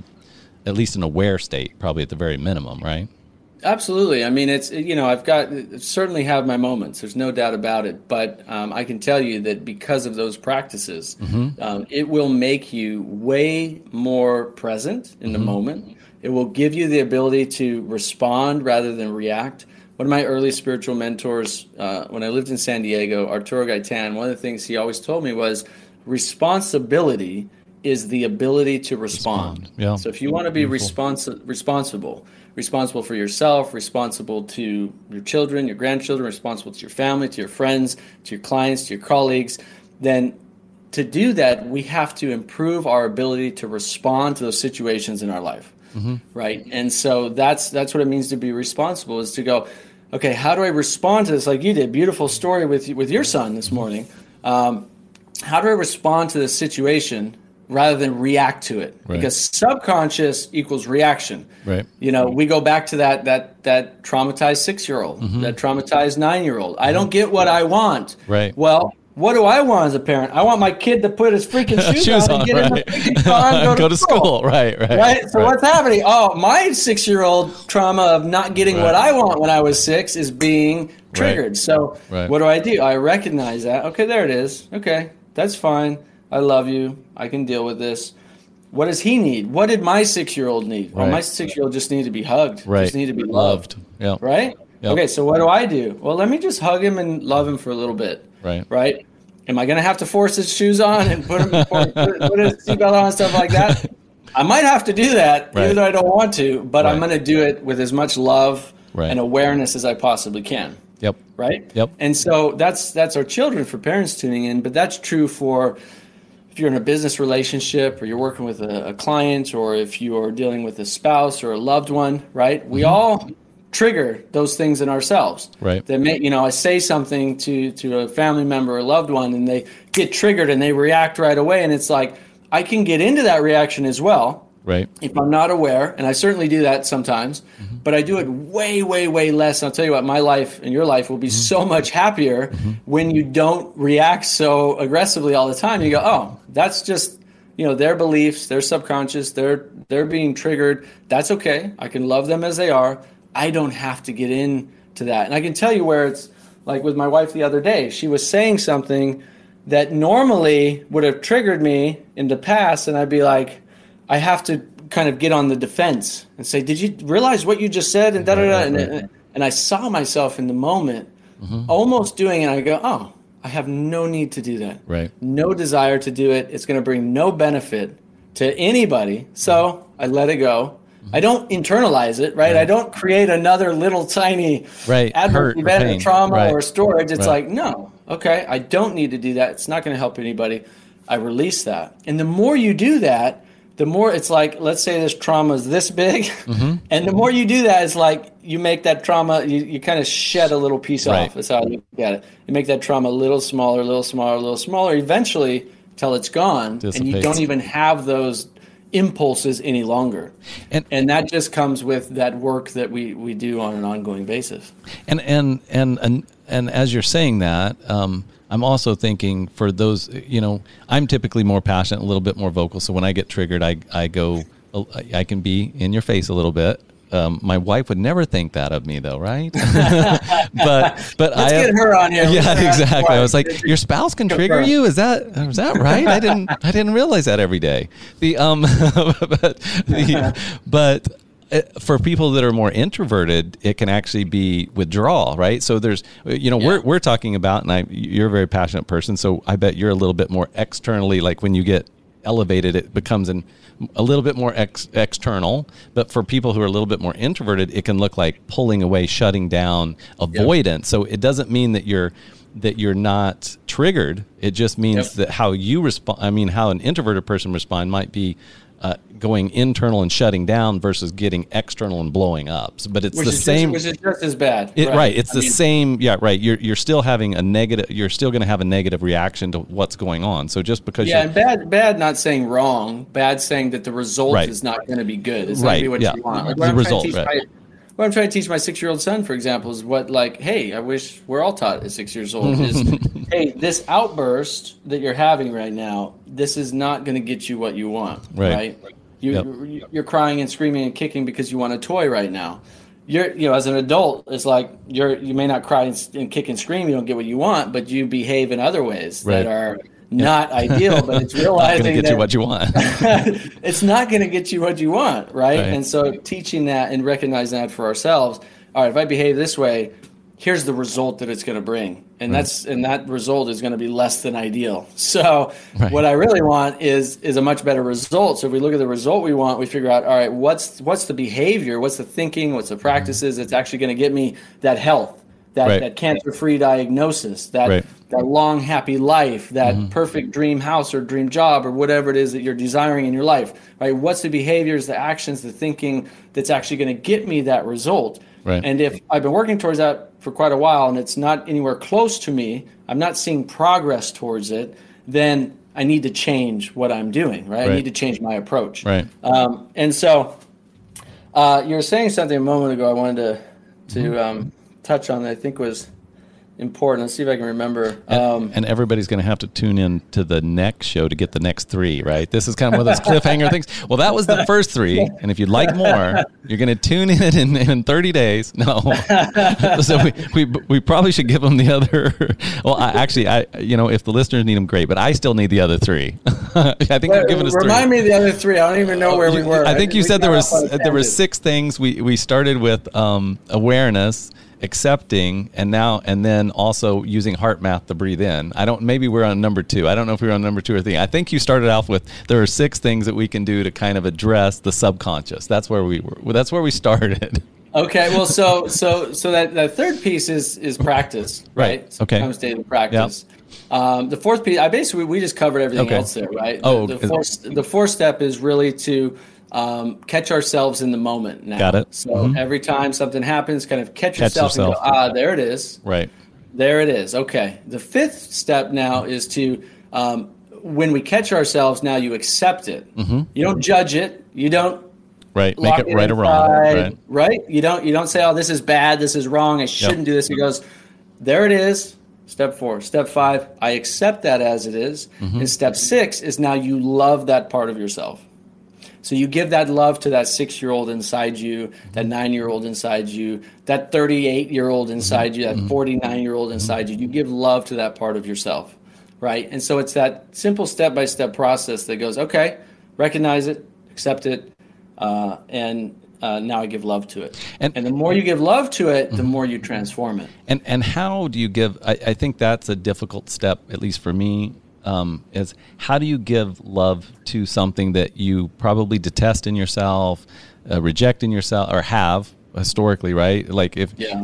at least an aware state, probably at the very minimum, right? Absolutely. I mean, it's, I've certainly have my moments. There's no doubt about it. But I can tell you that because of those practices, it will make you way more present in the moment. It will give you the ability to respond rather than react. One of my early spiritual mentors, when I lived in San Diego, Arturo Gaitan, one of the things he always told me was responsibility is the ability to respond. Yeah. So if you want to be responsible for yourself, responsible to your children, your grandchildren, responsible to your family, to your friends, to your clients, to your colleagues, then to do that, we have to improve our ability to respond to those situations in our life. Right. And so that's what it means to be responsible, is to go, okay, how do I respond to this? Like you did, beautiful story with your son this morning. How do I respond to this situation rather than react to it? Right. Because subconscious equals reaction. Right. We go back to that traumatized 6-year-old, that traumatized 9-year-old. I don't get what I want. Right. Well, what do I want as a parent? I want my kid to put his freaking shoes on and get in the freaking car and go to school. Right. So what's happening? Oh, my 6-year-old trauma of not getting what I want when I was 6 is being triggered. Right. So what do? I recognize that. Okay, there it is. Okay, that's fine. I love you. I can deal with this. What does he need? What did my 6-year-old need? Well, my 6-year-old just needed to be hugged. Right. Just needed to be loved. Yeah. Right? Yep. Okay, so what do? Well, let me just hug him and love him for a little bit. Right? Am I going to have to force his shoes on and put his seatbelt on and stuff like that? I might have to do that, even though I don't want to, but I'm going to do it with as much love and awareness as I possibly can. Yep. Right? Yep. And so that's our children, for parents tuning in, but that's true for if you're in a business relationship, or you're working with a client, or if you're dealing with a spouse or a loved one, right? We all trigger those things in ourselves. Right. That may, I say something to a family member or a loved one, and they get triggered and they react right away. And it's like, I can get into that reaction as well. Right. If I'm not aware, and I certainly do that sometimes, but I do it way, way, way less. And I'll tell you what, my life and your life will be so much happier when you don't react so aggressively all the time. You go, oh, that's just, their beliefs, their subconscious, they're being triggered. That's okay. I can love them as they are. I don't have to get into that. And I can tell you where it's like with my wife the other day. She was saying something that normally would have triggered me in the past, and I'd be like, I have to kind of get on the defense and say, did you realize what you just said? And and I saw myself in the moment almost doing it. And I go, oh, I have no need to do that. Right. No desire to do it. It's going to bring no benefit to anybody. So I let it go. I don't internalize it, right? I don't create another little tiny adverse event or trauma or storage. It's like, no, okay, I don't need to do that. It's not going to help anybody. I release that. And the more you do that, the more it's like, let's say this trauma is this big. And the more you do that, it's like you make that trauma, you kind of shed a little piece off. That's how I look at it. You make that trauma a little smaller, eventually till it's gone. And you don't even have those impulses any longer, and that just comes with that work that we do on an ongoing basis. And as you're saying that, I'm also thinking for those, I'm typically more passionate, a little bit more vocal. So when I get triggered, I can be in your face a little bit. My wife would never think that of me, though, right? but let's get her on here. Yeah, exactly. I was like, your spouse can trigger you? Is that right? I didn't realize that every day. But for people that are more introverted, it can actually be withdrawal, right? So there's, we're talking about, and you're a very passionate person, so I bet you're a little bit more externally, like when you get elevated, it becomes a little bit more external. But for people who are a little bit more introverted, it can look like pulling away, shutting down, avoidance. So it doesn't mean that you're not triggered. It just means that how you respond, how an introverted person respond might be going internal and shutting down versus getting external and blowing up. But it's same. Which is just as bad. Right. It's same. Yeah. Right. You're still having a negative. You're still going to have a negative reaction to what's going on. So just because. Yeah. And bad. Not saying wrong. Bad saying that the result is not going to be good. It's not going to be what you want. Like the result. What I'm trying to teach my 6-year-old son, for example, is hey, I wish we're all taught at 6 years old is, hey, this outburst that you're having right now, this is not going to get you what you want, right? You're crying and screaming and kicking because you want a toy right now. As an adult, it's like you may not cry and kick and scream, you don't get what you want, but you behave in other ways that are not ideal, but it's realizing not going to get you what you want. It's not going to get you what you want, right? And so teaching that and recognizing that for ourselves. All right, if I behave this way, here's the result that it's going to bring, and that result is going to be less than ideal. So what I really want is a much better result. So if we look at the result we want, we figure out, all right, what's the behavior, what's the thinking, what's the practices that's actually going to get me that health. That cancer-free diagnosis, that long, happy life, that perfect dream house or dream job or whatever it is that you're desiring in your life, right? What's the behaviors, the actions, the thinking that's actually going to get me that result? Right. And if I've been working towards that for quite a while and it's not anywhere close to me, I'm not seeing progress towards it, then I need to change what I'm doing, right? I need to change my approach. Right. And so you were saying something a moment ago I wanted to touch on that I think was important. Let's see if I can remember. And everybody's going to have to tune in to the next show to get the next 3, right? This is kind of one of those cliffhanger things. Well, that was the first 3, and if you'd like more, you're going to tune in 30 days. No, so we probably should give them the other. Well, if the listeners need them, great, but I still need the other 3. I think you've given us 3. Remind me of the other 3. I don't even know where we were. I think you said there were 6 things. We started with awareness, accepting, and then also using heart math to breathe in. Maybe we're on number 2. I don't know if we were on number 2 or 3. I think you started off with there are 6 things that we can do to kind of address the subconscious. That's where we were. That's where we started. Okay. Well, so that third piece is practice, right? Sometimes daily practice. Yep. The fourth piece, we just covered everything else there, right? The fourth step is really to catch ourselves in the moment now. Got it. So every time something happens, kind of catch yourself and go, there it is. Right. There it is. Okay. The fifth step now is to, when we catch ourselves, now you accept it. You don't judge it. You don't make it right or wrong. Right. You don't say, this is bad. This is wrong. I shouldn't do this. It goes, there it is. Step 4. Step 5, I accept that as it is. And step 6 is now you love that part of yourself. So you give that love to that 6-year-old inside you, that 9-year-old inside you, that 38-year-old inside you, that 49-year-old inside you. You give love to that part of yourself, right? And so it's that simple step-by-step process that goes, okay, recognize it, accept it, and now I give love to it. And the more you give love to it, the more you transform it. And how do you give, I think that's a difficult step, at least for me, is how do you give love to something that you probably detest in yourself, reject in yourself, or have historically, right? Like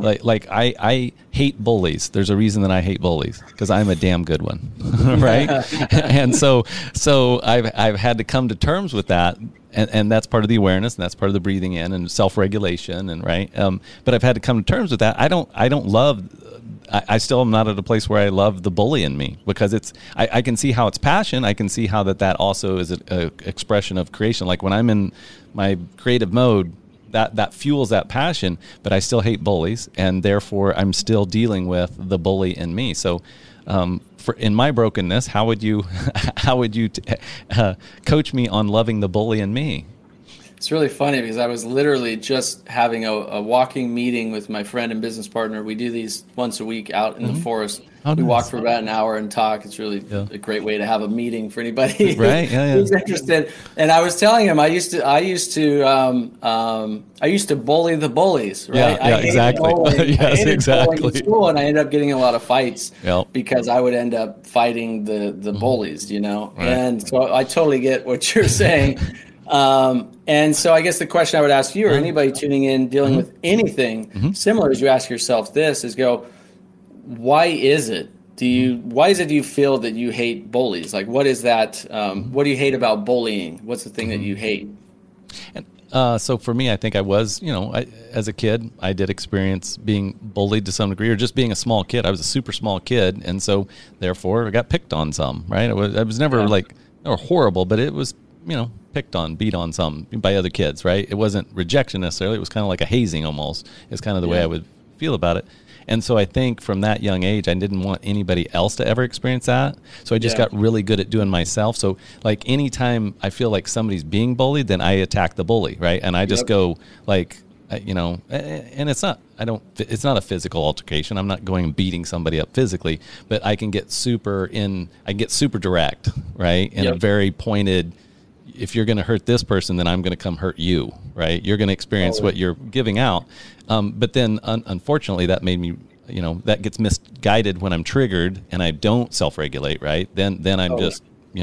I hate bullies. There's a reason that I hate bullies, because I'm a damn good one, right? And so I've had to come to terms with that, and that's part of the awareness, and that's part of the breathing in and self-regulation, and right. But I've had to come to terms with that. I don't love. I still am not at a place where I love the bully in me, because I can see how it's passion. I can see how that also is an expression of creation. Like when I'm in my creative mode, that fuels that passion, but I still hate bullies, and therefore I'm still dealing with the bully in me. So in my brokenness, how would you coach me on loving the bully in me? It's really funny because I was literally just having a walking meeting with my friend and business partner. We do these once a week out in the forest. Oh, we nice. walk for about an hour and talk. It's really a great way to have a meeting for anybody Right? Yeah, who's interested. And I was telling him I used to bully the bullies. Right? Yeah, exactly. I hated exactly. bowling in school, and I ended up getting in a lot of fights Yep. because I would end up fighting the bullies. You know, Right. and so I totally get what you're saying. And so I guess the question I would ask you or anybody tuning in dealing with anything similar as you ask yourself this is why is it do you feel that you hate bullies? Like, what is that? What do you hate about bullying? What's the thing that you hate? And, so for me, I think I was, as a kid, I did experience being bullied to some degree, or just being a small kid. I was a super small kid. And so therefore I got picked on some, right? I was never or horrible, but it was, picked on, beat on some by other kids, right? It wasn't rejection necessarily. It was kind of like a hazing almost, is kind of the way I would feel about it. And so I think from that young age, I didn't want anybody else to ever experience that. So I just got really good at doing myself. So like anytime I feel like somebody's being bullied, then I attack the bully, right? And I just go like, and it's not a physical altercation. I'm not going and beating somebody up physically, but I can get super direct, right? In a very pointed, if you're going to hurt this person, then I'm going to come hurt you, right? You're going to experience what you're giving out. But then unfortunately that made me, that gets misguided when I'm triggered and I don't self-regulate, right? Then I'm just,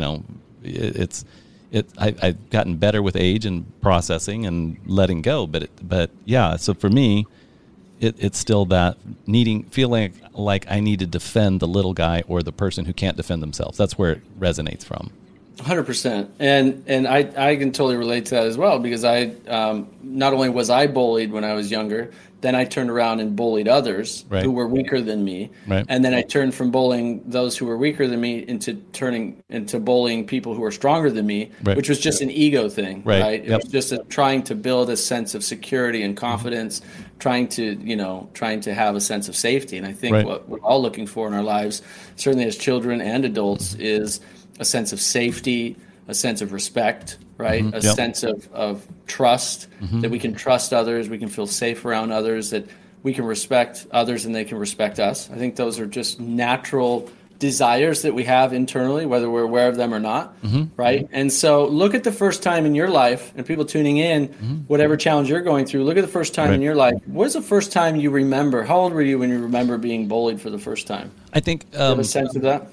I've gotten better with age and processing and letting go. But yeah, so for me, it's still that feeling like I need to defend the little guy or the person who can't defend themselves. That's where it resonates from. 100%. And I can totally relate to that as well, because I not only was I bullied when I was younger, then I turned around and bullied others who were weaker than me. Right. And then I turned from bullying those who were weaker than me into bullying people who were stronger than me, which was just an ego thing, right? It was just trying to build a sense of security and confidence, trying to have a sense of safety. And I think what we're all looking for in our lives, certainly as children and adults, is a sense of safety, a sense of respect, right? A sense of trust, that we can trust others, we can feel safe around others, that we can respect others and they can respect us. I think those are just natural desires that we have internally, whether we're aware of them or not, right? And so look at the first time in your life, and people tuning in, whatever challenge you're going through, look at the first time in your life. What is the first time you remember? How old were you when you remember being bullied for the first time? I think... Do you have a sense of that?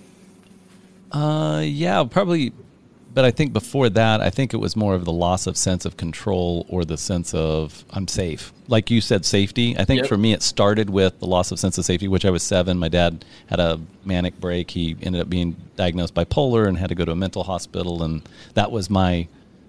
Yeah, probably. But I think before that, I think it was more of the loss of sense of control or the sense of I'm safe. Like you said, safety. I think for me, it started with the loss of sense of safety, which I was 7. My dad had a manic break. He ended up being diagnosed bipolar and had to go to a mental hospital. And that was my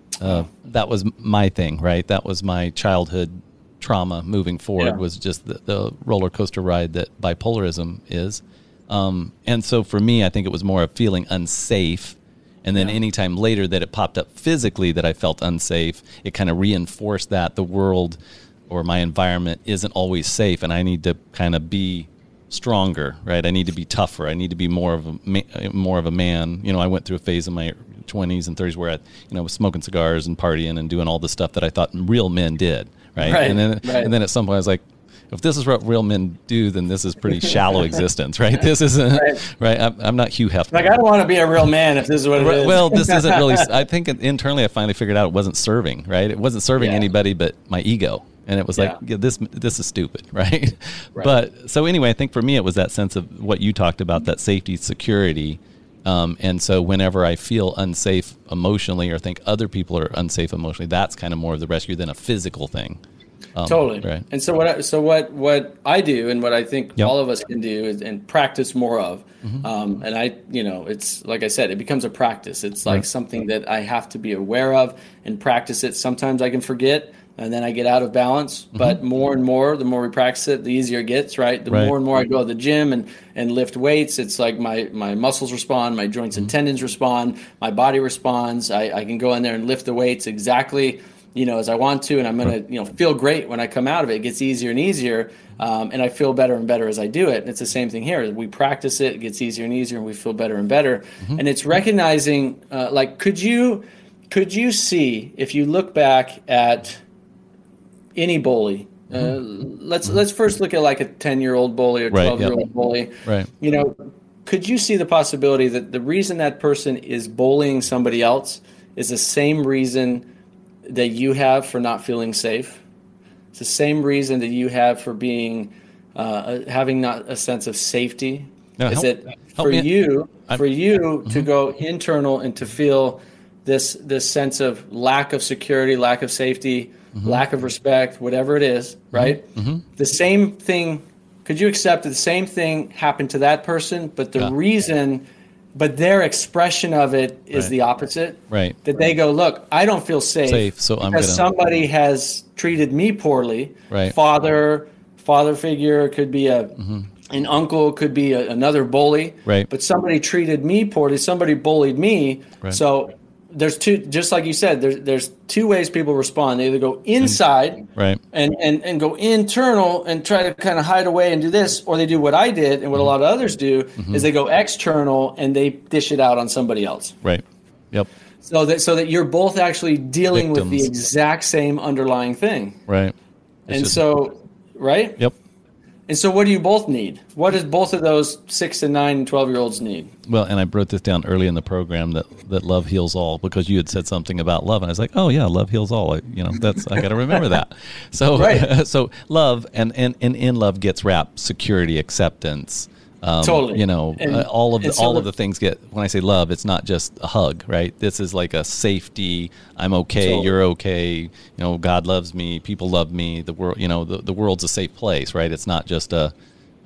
thing, right? That was my childhood trauma moving forward, was just the roller coaster ride that bipolarism is. And so for me, I think it was more of feeling unsafe. And then anytime later that it popped up physically that I felt unsafe, it kind of reinforced that the world or my environment isn't always safe. And I need to kind of be stronger, right? I need to be tougher. I need to be more of a man. I went through a phase in my 20s and 30s where I was smoking cigars and partying and doing all the stuff that I thought real men did, right? And then at some point I was like, if this is what real men do, then this is pretty shallow existence, right? This isn't, right? I'm not Hugh Hefner. Like, I don't want to be a real man if this is what it is. Well, this isn't really, I think internally I finally figured out it wasn't serving, right? It wasn't serving anybody but my ego. And it was like, this is stupid, right? But, so anyway, I think for me it was that sense of what you talked about, that safety, security. And so whenever I feel unsafe emotionally or think other people are unsafe emotionally, that's kind of more of the rescue than a physical thing. Totally. Right. And so what I do and what I think all of us can do is and practice more of. And it's like I said, it becomes a practice. It's like something that I have to be aware of and practice it. Sometimes I can forget and then I get out of balance, but more and more, the more we practice it, the easier it gets, right? The more and more I go to the gym and lift weights, it's like my muscles respond, my joints and tendons respond, my body responds. I can go in there and lift the weights exactly as I want to, and I'm going to, feel great when I come out of it. It gets easier and easier, and I feel better and better as I do it. And it's the same thing here. We practice it, it gets easier and easier, and we feel better and better. And it's recognizing, could you could you see, if you look back at any bully, let's first look at like a 10-year-old bully or 12-year-old bully. Right. You know, could you see the possibility that the reason that person is bullying somebody else is the same reason that you have for not feeling safe? It's the same reason that you have for being having not a sense of safety. Is it for you to go internal and to feel this sense of lack of security, lack of safety, lack of respect, whatever it is, right? The same thing. Could you accept that the same thing happened to that person, but the reason, but their expression of it is the opposite? Right. That they go, look, I don't feel safe so because somebody has treated me poorly. Right. Father figure, could be an uncle, could be another bully. Right. But somebody treated me poorly. Somebody bullied me. Right. So there's two, just like you said, there's two ways people respond. They either go inside and go internal and try to kind of hide away and do this, or they do what I did and what a lot of others do is they go external and they dish it out on somebody else. Right. Yep. So that you're both actually dealing with the exact same underlying thing. Right. Right? Yep. And so what do you both need? What does both of those 6 and 9 and 12-year-olds need? Well, and I wrote this down early in the program that love heals all, because you had said something about love, and I was like, oh yeah, love heals all. I got to remember that. So, so love and in love gets wrapped security, acceptance. Totally. All of the things get, when I say love, it's not just a hug, right? This is like a safety. I'm okay. Totally. You're okay. God loves me. People love me. The world, the world's a safe place, right? It's not just a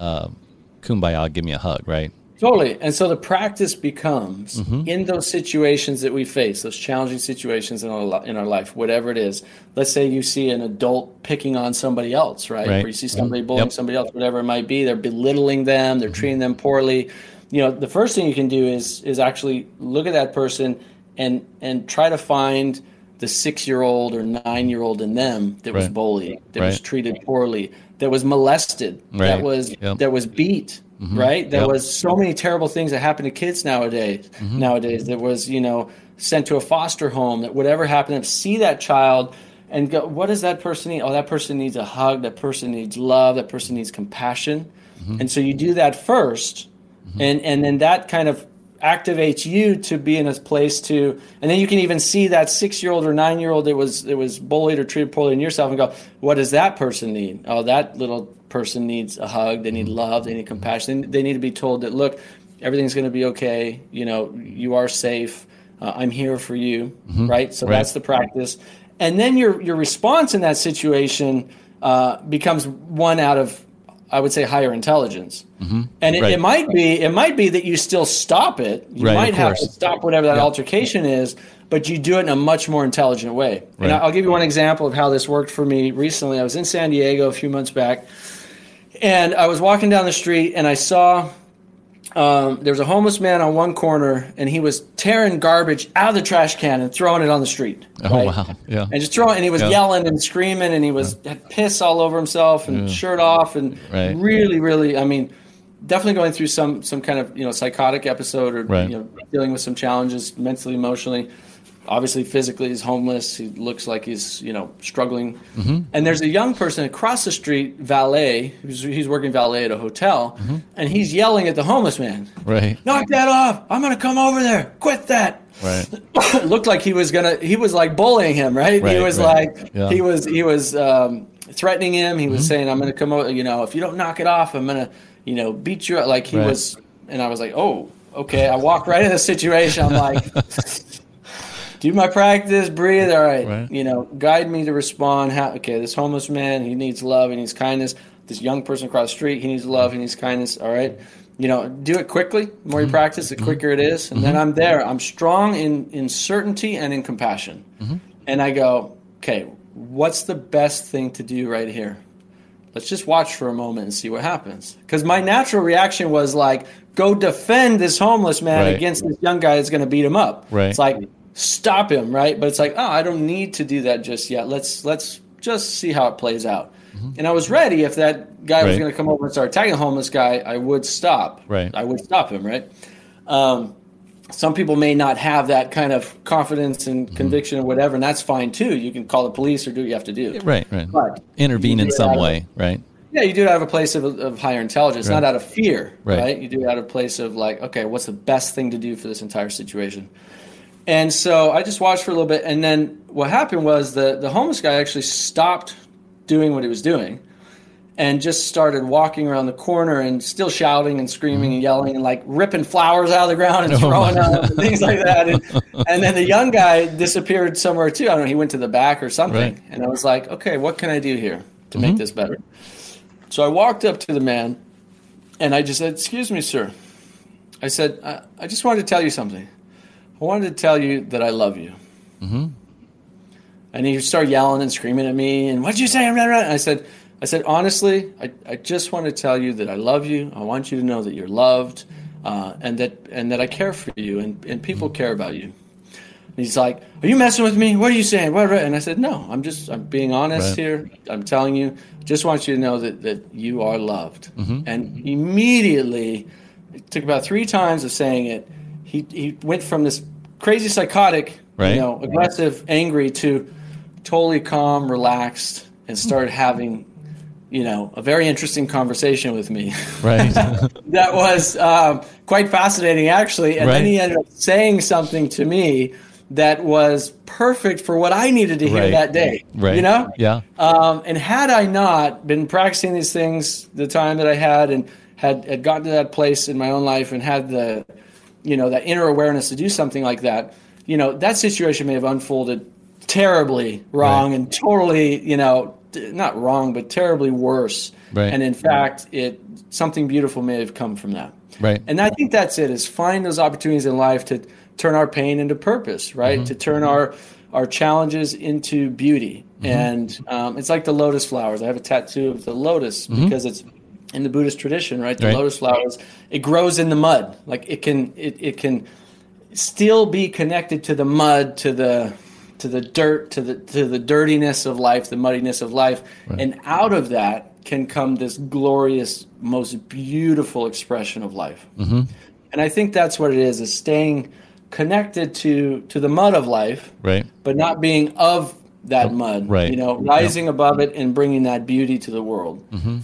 kumbaya, give me a hug, right? Totally. And so the practice becomes in those situations that we face, those challenging situations in our life, whatever it is. Let's say you see an adult picking on somebody else, right? Or you see somebody bullying somebody else, whatever it might be. They're belittling them. They're treating them poorly. The first thing you can do is actually look at that person and try to find the 6-year-old or 9-year-old in them that was bullied, that was treated poorly, that was molested, that was beat. Right? There was so many terrible things that happen to kids nowadays. There was, sent to a foster home, that whatever happened, see that child and go, what does that person need? Oh, that person needs a hug. That person needs love. That person needs compassion. And so you do that first. And then that kind of activates you to be in a place to, and then you can even see that 6-year-old or 9-year-old that was bullied or treated poorly in yourself and go, what does that person need? Oh, that little person needs a hug. They need love. They need compassion. They need to be told that, look, everything's going to be okay. You are safe. I'm here for you. Right. So that's the practice. And then your response in that situation becomes one out of, I would say, higher intelligence. And it might be that you still stop it. You might have to stop whatever that altercation is, but you do it in a much more intelligent way. And I'll give you one example of how this worked for me recently. I was in San Diego a few months back, and I was walking down the street, and I saw there was a homeless man on one corner, and he was tearing garbage out of the trash can and throwing it on the street. Oh, wow. Yeah. And just throwing, and he was yelling and screaming, and he had piss all over himself and shirt off, and really, really, definitely going through some kind of, psychotic episode or, dealing with some challenges mentally, emotionally. Obviously, physically, he's homeless. He looks like he's, struggling. And there's a young person across the street, valet. He's working valet at a hotel, and he's yelling at the homeless man. Right. Knock that off! I'm gonna come over there. Quit that. Right. It looked like he was like bullying him. Right. He was he was threatening him. He was saying, "I'm gonna come over. If you don't knock it off, I'm gonna, beat you up." Like he was, and I was like, "Oh, okay." I walked right in the situation. I'm like. Do my practice, breathe, all right. Guide me to respond. This homeless man, he needs love, he needs kindness. This young person across the street, he needs love, he needs kindness, all right. Do it quickly. The more you practice, the quicker it is. And then I'm there. I'm strong in certainty and in compassion. And I go, okay, what's the best thing to do right here? Let's just watch for a moment and see what happens. Because my natural reaction was like, go defend this homeless man against this young guy that's going to beat him up. Right. It's like, stop him, right? But it's like, I don't need to do that just yet. Let's just see how it plays out. And I was ready. If that guy was going to come over and start attacking the homeless guy, I would stop. Right. I would stop him, right? some people may not have that kind of confidence and conviction or whatever, and that's fine too. You can call the police or do what you have to do. Right. But intervene in some way, right? Yeah, you do it out of a place of higher intelligence, not out of fear, right? You do it out of a place of like, okay, what's the best thing to do for this entire situation? And so I just watched for a little bit, and then what happened was the homeless guy actually stopped doing what he was doing and just started walking around the corner and still shouting and screaming and yelling and like ripping flowers out of the ground and throwing them and things like that. And then the young guy disappeared somewhere too. I don't know, he went to the back or something. Right. And I was like, okay, what can I do here to make this better? So I walked up to the man and I just said, excuse me, sir. I said, I just wanted to tell you something. I wanted to tell you that I love you. And he started yelling and screaming at me. And what'd you say? And I said, honestly, I just want to tell you that I love you. I want you to know that you're loved, and that I care for you, and people care about you. And he's like, are you messing with me? What are you saying? And I said, no, I'm being honest here. I'm telling you, just want you to know that you are loved. And immediately, it took about 3 times of saying it, he went from this crazy psychotic, aggressive, angry to totally calm, relaxed, and started having a very interesting conversation with me. Right. That was quite fascinating, actually. And then he ended up saying something to me that was perfect for what I needed to hear that day. Right. Yeah. And had I not been practicing these things the time that I had and had gotten to that place in my own life and had the, that inner awareness to do something like that, that situation may have unfolded terribly wrong and totally, not wrong, but terribly worse. Right. And in fact, something beautiful may have come from that. Right. And I think that's it, is find those opportunities in life to turn our pain into purpose, right? To turn our challenges into beauty. And it's like the lotus flowers. I have a tattoo of the lotus because it's in the Buddhist tradition, right? The lotus flowers, it grows in the mud. Like it can still be connected to the mud, to the dirt, to the dirtiness of life, the muddiness of life. Right. And out of that can come this glorious, most beautiful expression of life. And I think that's what it is staying connected to the mud of life, but not being of that mud, rising above it and bringing that beauty to the world.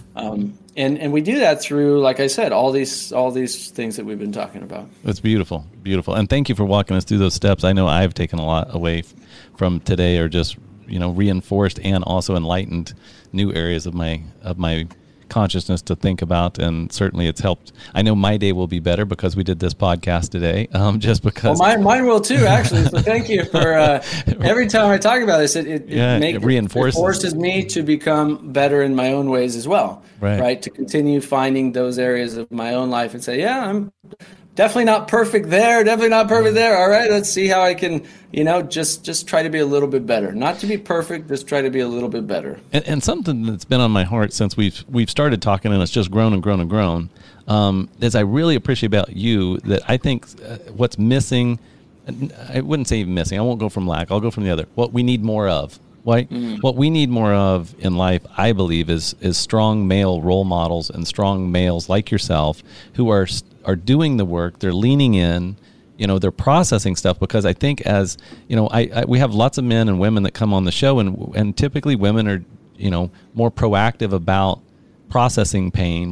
And we do that through, like I said, all these things that we've been talking about. It's beautiful, beautiful. And thank you for walking us through those steps. I know I've taken a lot away from today, or just, reinforced and also enlightened new areas of my consciousness to think about, and certainly it's helped. I know my day will be better because we did this podcast today. Just because mine will too, actually. So thank you for every time I talk about this, it forces me to become better in my own ways as well. Right? To continue finding those areas of my own life and say, I'm definitely not perfect there. Definitely not perfect there. All right, let's see how I can, just try to be a little bit better. Not to be perfect, just try to be a little bit better. And something that's been on my heart since we've started talking, and it's just grown and grown and grown, is I really appreciate about you that I think what's missing, I wouldn't say missing, I won't go from lack, I'll go from the other, what we need more of. Right? What we need more of in life, I believe, is strong male role models and strong males like yourself who are doing the work. They're leaning in, they're processing stuff, because I think as, we have lots of men and women that come on the show, and typically women are, more proactive about processing pain,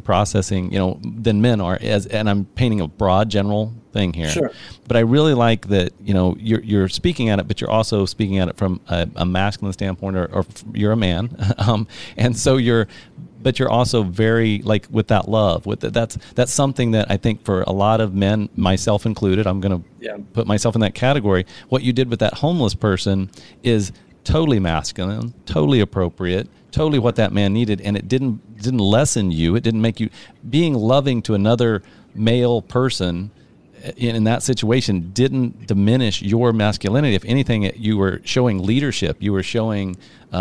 than men are, and I'm painting a broad general thing here. Sure. But I really like that, you're speaking at it, but you're also speaking at it from a masculine standpoint, or you're a man. And so you're also very, like, with that love, that's something that I think for a lot of men, myself included, I'm going to put myself in that category. What you did with that homeless person is totally masculine, totally appropriate, totally what that man needed. And it didn't lessen you. It didn't make you, being loving to another male person in that situation didn't diminish your masculinity. If anything, you were showing leadership. You were showing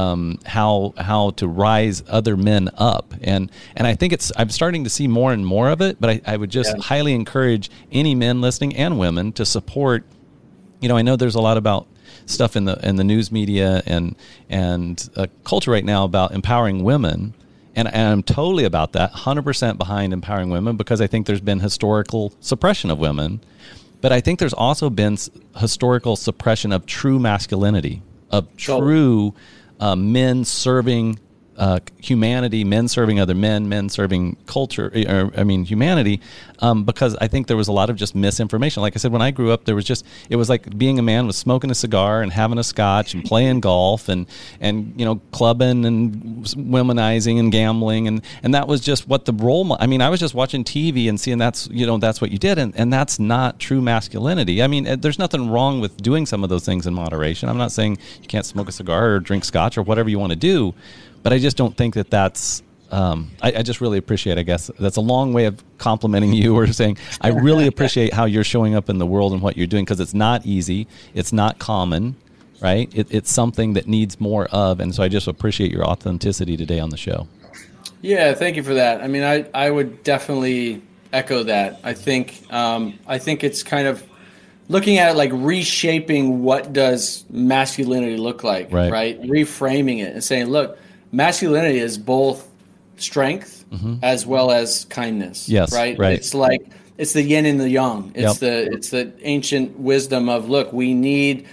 how to rise other men up. And I think I'm starting to see more and more of it, but I would just highly encourage any men listening and women to support. I know there's a lot about stuff in the news media and culture right now about empowering women. And I'm totally about that, 100% behind empowering women, because I think there's been historical suppression of women. But I think there's also been historical suppression of true masculinity, of true men serving humanity, men serving other men serving culture, humanity, because I think there was a lot of just misinformation. Like I said, when I grew up, it was like being a man was smoking a cigar and having a scotch and playing golf and clubbing and womanizing and gambling. And that was just what the role, I was just watching TV and seeing that's what you did. And that's not true masculinity. I mean, there's nothing wrong with doing some of those things in moderation. I'm not saying you can't smoke a cigar or drink scotch or whatever you want to do, but I just don't think that's, I just really appreciate, I guess, that's a long way of complimenting you or saying, I really appreciate how you're showing up in the world and what you're doing, because it's not easy. It's not common, right? It's something that needs more of. And so I just appreciate your authenticity today on the show. Yeah, thank you for that. I mean, I would definitely echo that. I think it's kind of looking at it like reshaping what does masculinity look like, right? Reframing it and saying, look, masculinity is both strength as well as kindness. Yes, right. It's like it's the yin and the yang. It's the ancient wisdom of, look, we need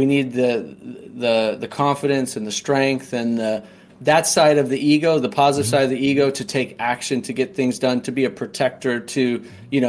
the confidence and the strength and that side of the ego, the positive side of the ego, to take action, to get things done, to be a protector, to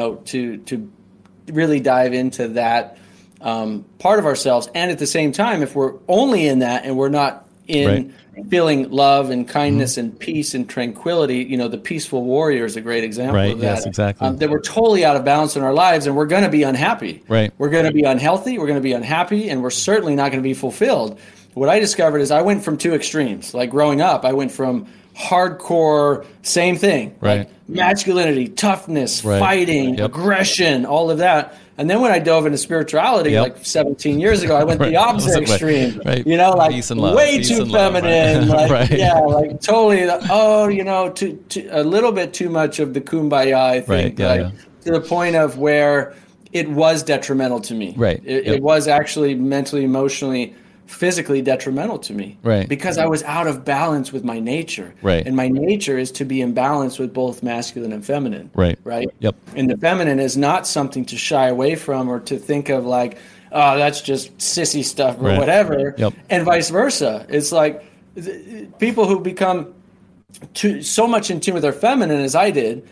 really dive into that part of ourselves. And at the same time, if we're only in that and we're not in feeling love and kindness and peace and tranquility, the peaceful warrior is a great example of that. Yes, exactly. That we're totally out of balance in our lives, and we're going to be unhappy. Right. We're going to be unhealthy. We're going to be unhappy, and we're certainly not going to be fulfilled. What I discovered is I went from two extremes. Like growing up, I went from hardcore, same thing, like masculinity, toughness, fighting, aggression, all of that. And then when I dove into spirituality, like 17 years ago, I went the opposite extreme. Like way too feminine, like totally. A little bit too much of the kumbaya, I think, to the point of where it was detrimental to me. It was actually mentally, emotionally, physically detrimental to me, because I was out of balance with my nature, and my nature is to be in balance with both masculine and feminine, and the feminine is not something to shy away from or to think of like, oh, that's just sissy stuff or whatever, and vice versa. It's like people who become so much in tune with their feminine as I did,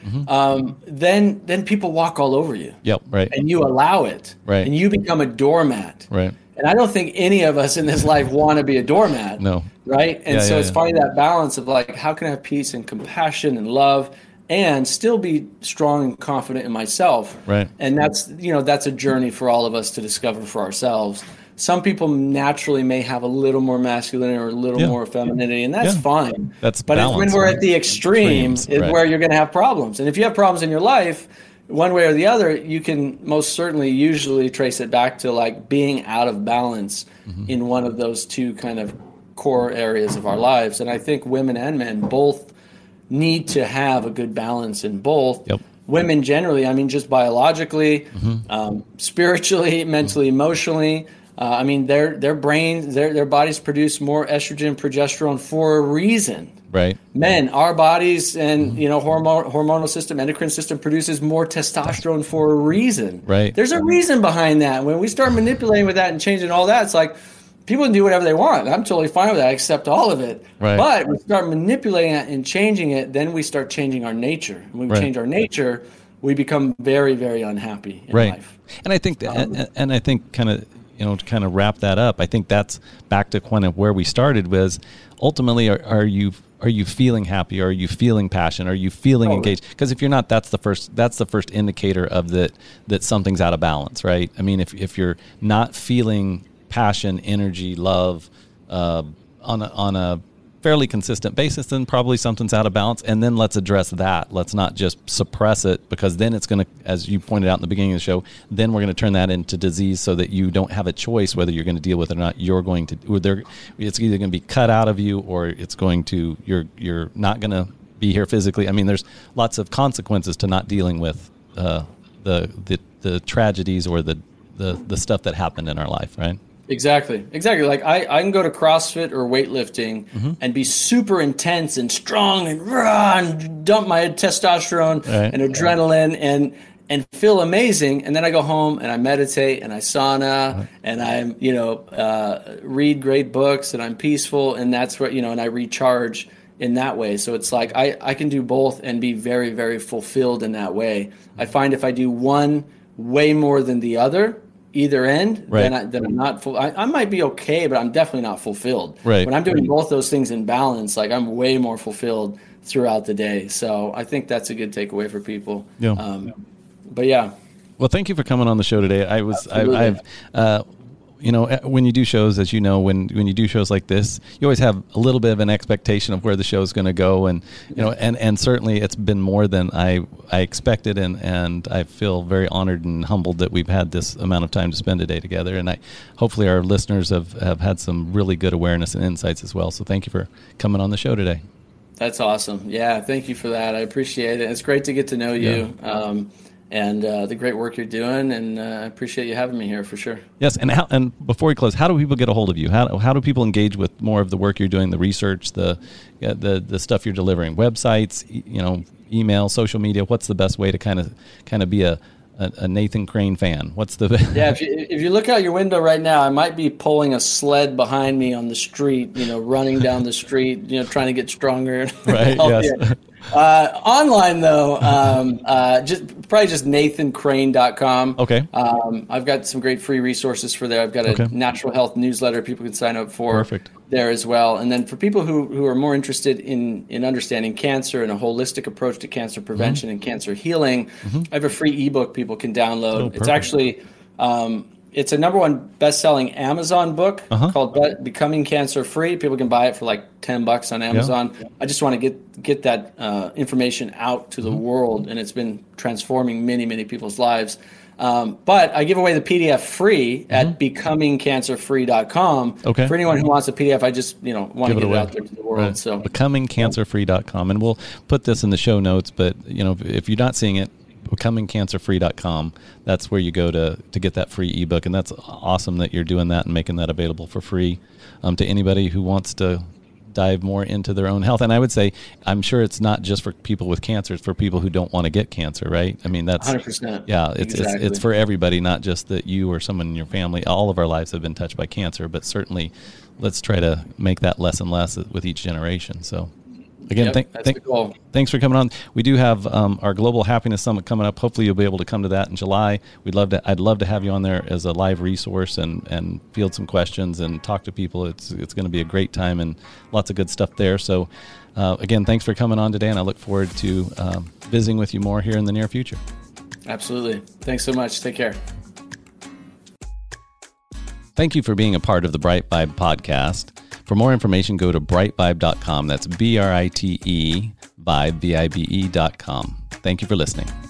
then people walk all over you, and you allow it, and you become a doormat, And I don't think any of us in this life want to be a doormat. No. Right? And so it's finding that balance of like, how can I have peace and compassion and love and still be strong and confident in myself? Right. And that's a journey for all of us to discover for ourselves. Some people naturally may have a little more masculinity or a little more femininity, and that's fine. That's but balance, when we're at the extremes is where you're going to have problems. And if you have problems in your life, one way or the other, you can most certainly usually trace it back to like being out of balance in one of those two kind of core areas of our lives. And I think women and men both need to have a good balance in both. Women generally, I mean, just biologically, spiritually, mentally, emotionally. I mean, their brains, their bodies produce more estrogen, progesterone for a reason. Right. Men, our bodies and hormonal system, endocrine system produces more testosterone for a reason. Right. There's a reason behind that. When we start manipulating with that and changing all that, it's like people can do whatever they want. I'm totally fine with that. I accept all of it. Right. But we start manipulating it and changing it, then we start changing our nature. When we change our nature, we become very, very unhappy in life. And I think to kind of wrap that up, I think that's back to kind of where we started was ultimately are you feeling happy? Are you feeling passion? Are you feeling engaged? Because if you're not, that's the first indicator of that something's out of balance, right? I mean, if you're not feeling passion, energy, love on a fairly consistent basis, then probably something's out of balance. And then let's address that. Let's not just suppress it, because then it's going to, as you pointed out in the beginning of the show, then we're going to turn that into disease so that you don't have a choice whether you're going to deal with it or not. It's either going to be cut out of you, or it's going to, you're not going to be here physically. I mean, there's lots of consequences to not dealing with the tragedies or the stuff that happened in our life, right? Exactly. Like I can go to CrossFit or weightlifting and be super intense and strong and dump my testosterone and adrenaline and feel amazing. And then I go home and I meditate and I sauna and I'm, read great books and I'm peaceful. And that's where, and I recharge in that way. So it's like I can do both and be very, very fulfilled in that way. I find if I do one way more than the other, either end, then I'm not full. I might be okay, but I'm definitely not fulfilled. Right. When I'm doing both those things in balance, like I'm way more fulfilled throughout the day. So I think that's a good takeaway for people. Yeah. But yeah. Well, thank you for coming on the show today. When you do shows, as you know, when you do shows like this, you always have a little bit of an expectation of where the show is going to go. And, and certainly it's been more than I expected. And I feel very honored and humbled that we've had this amount of time to spend today together. And hopefully our listeners have had some really good awareness and insights as well. So thank you for coming on the show today. That's awesome. Yeah. Thank you for that. I appreciate it. It's great to get to know you. Yeah. And the great work you're doing, and I appreciate you having me here for sure. Yes, and before we close, how do people get a hold of you? How do people engage with more of the work you're doing, the research, the stuff you're delivering? Websites, email, social media. What's the best way to kind of be a Nathan Crane fan? What's the Yeah, if you look out your window right now, I might be pulling a sled behind me on the street, running down the street, trying to get stronger. Right. Yes. Online though, just nathancrane.com. Okay. I've got some great free resources for there. I've got a natural health newsletter people can sign up for. Perfect. There as well. And then for people who are more interested in understanding cancer and a holistic approach to cancer prevention and cancer healing, I have a free ebook people can download. It's actually it's a #1 best-selling Amazon book called Becoming Cancer Free. People can buy it for like $10 on Amazon. Yeah. I just want to get that information out to the world, and it's been transforming many, many people's lives. But I give away the PDF free at becomingcancerfree.com. Okay. For anyone who wants a PDF, I just want to get it out there to the world. Right. So becomingcancerfree.com, and we'll put this in the show notes. But if you're not seeing it, becomingcancerfree.com. That's where you go to get that free ebook, and that's awesome that you're doing that and making that available for free to anybody who wants to dive more into their own health. And I would say, I'm sure it's not just for people with cancer; it's for people who don't want to get cancer, right? I mean, that's 100%. Yeah, it's for everybody, not just that you or someone in your family. All of our lives have been touched by cancer, but certainly, let's try to make that less and less with each generation. So. Again, thanks for coming on. We do have our Global Happiness Summit coming up. Hopefully, you'll be able to come to that in July. I'd love to have you on there as a live resource and field some questions and talk to people. It's going to be a great time and lots of good stuff there. So, again, thanks for coming on today, and I look forward to visiting with you more here in the near future. Absolutely. Thanks so much. Take care. Thank you for being a part of the Bright Vibe podcast. For more information, go to brightvibe.com. That's BRITE Vibe, VIBE.com. Thank you for listening.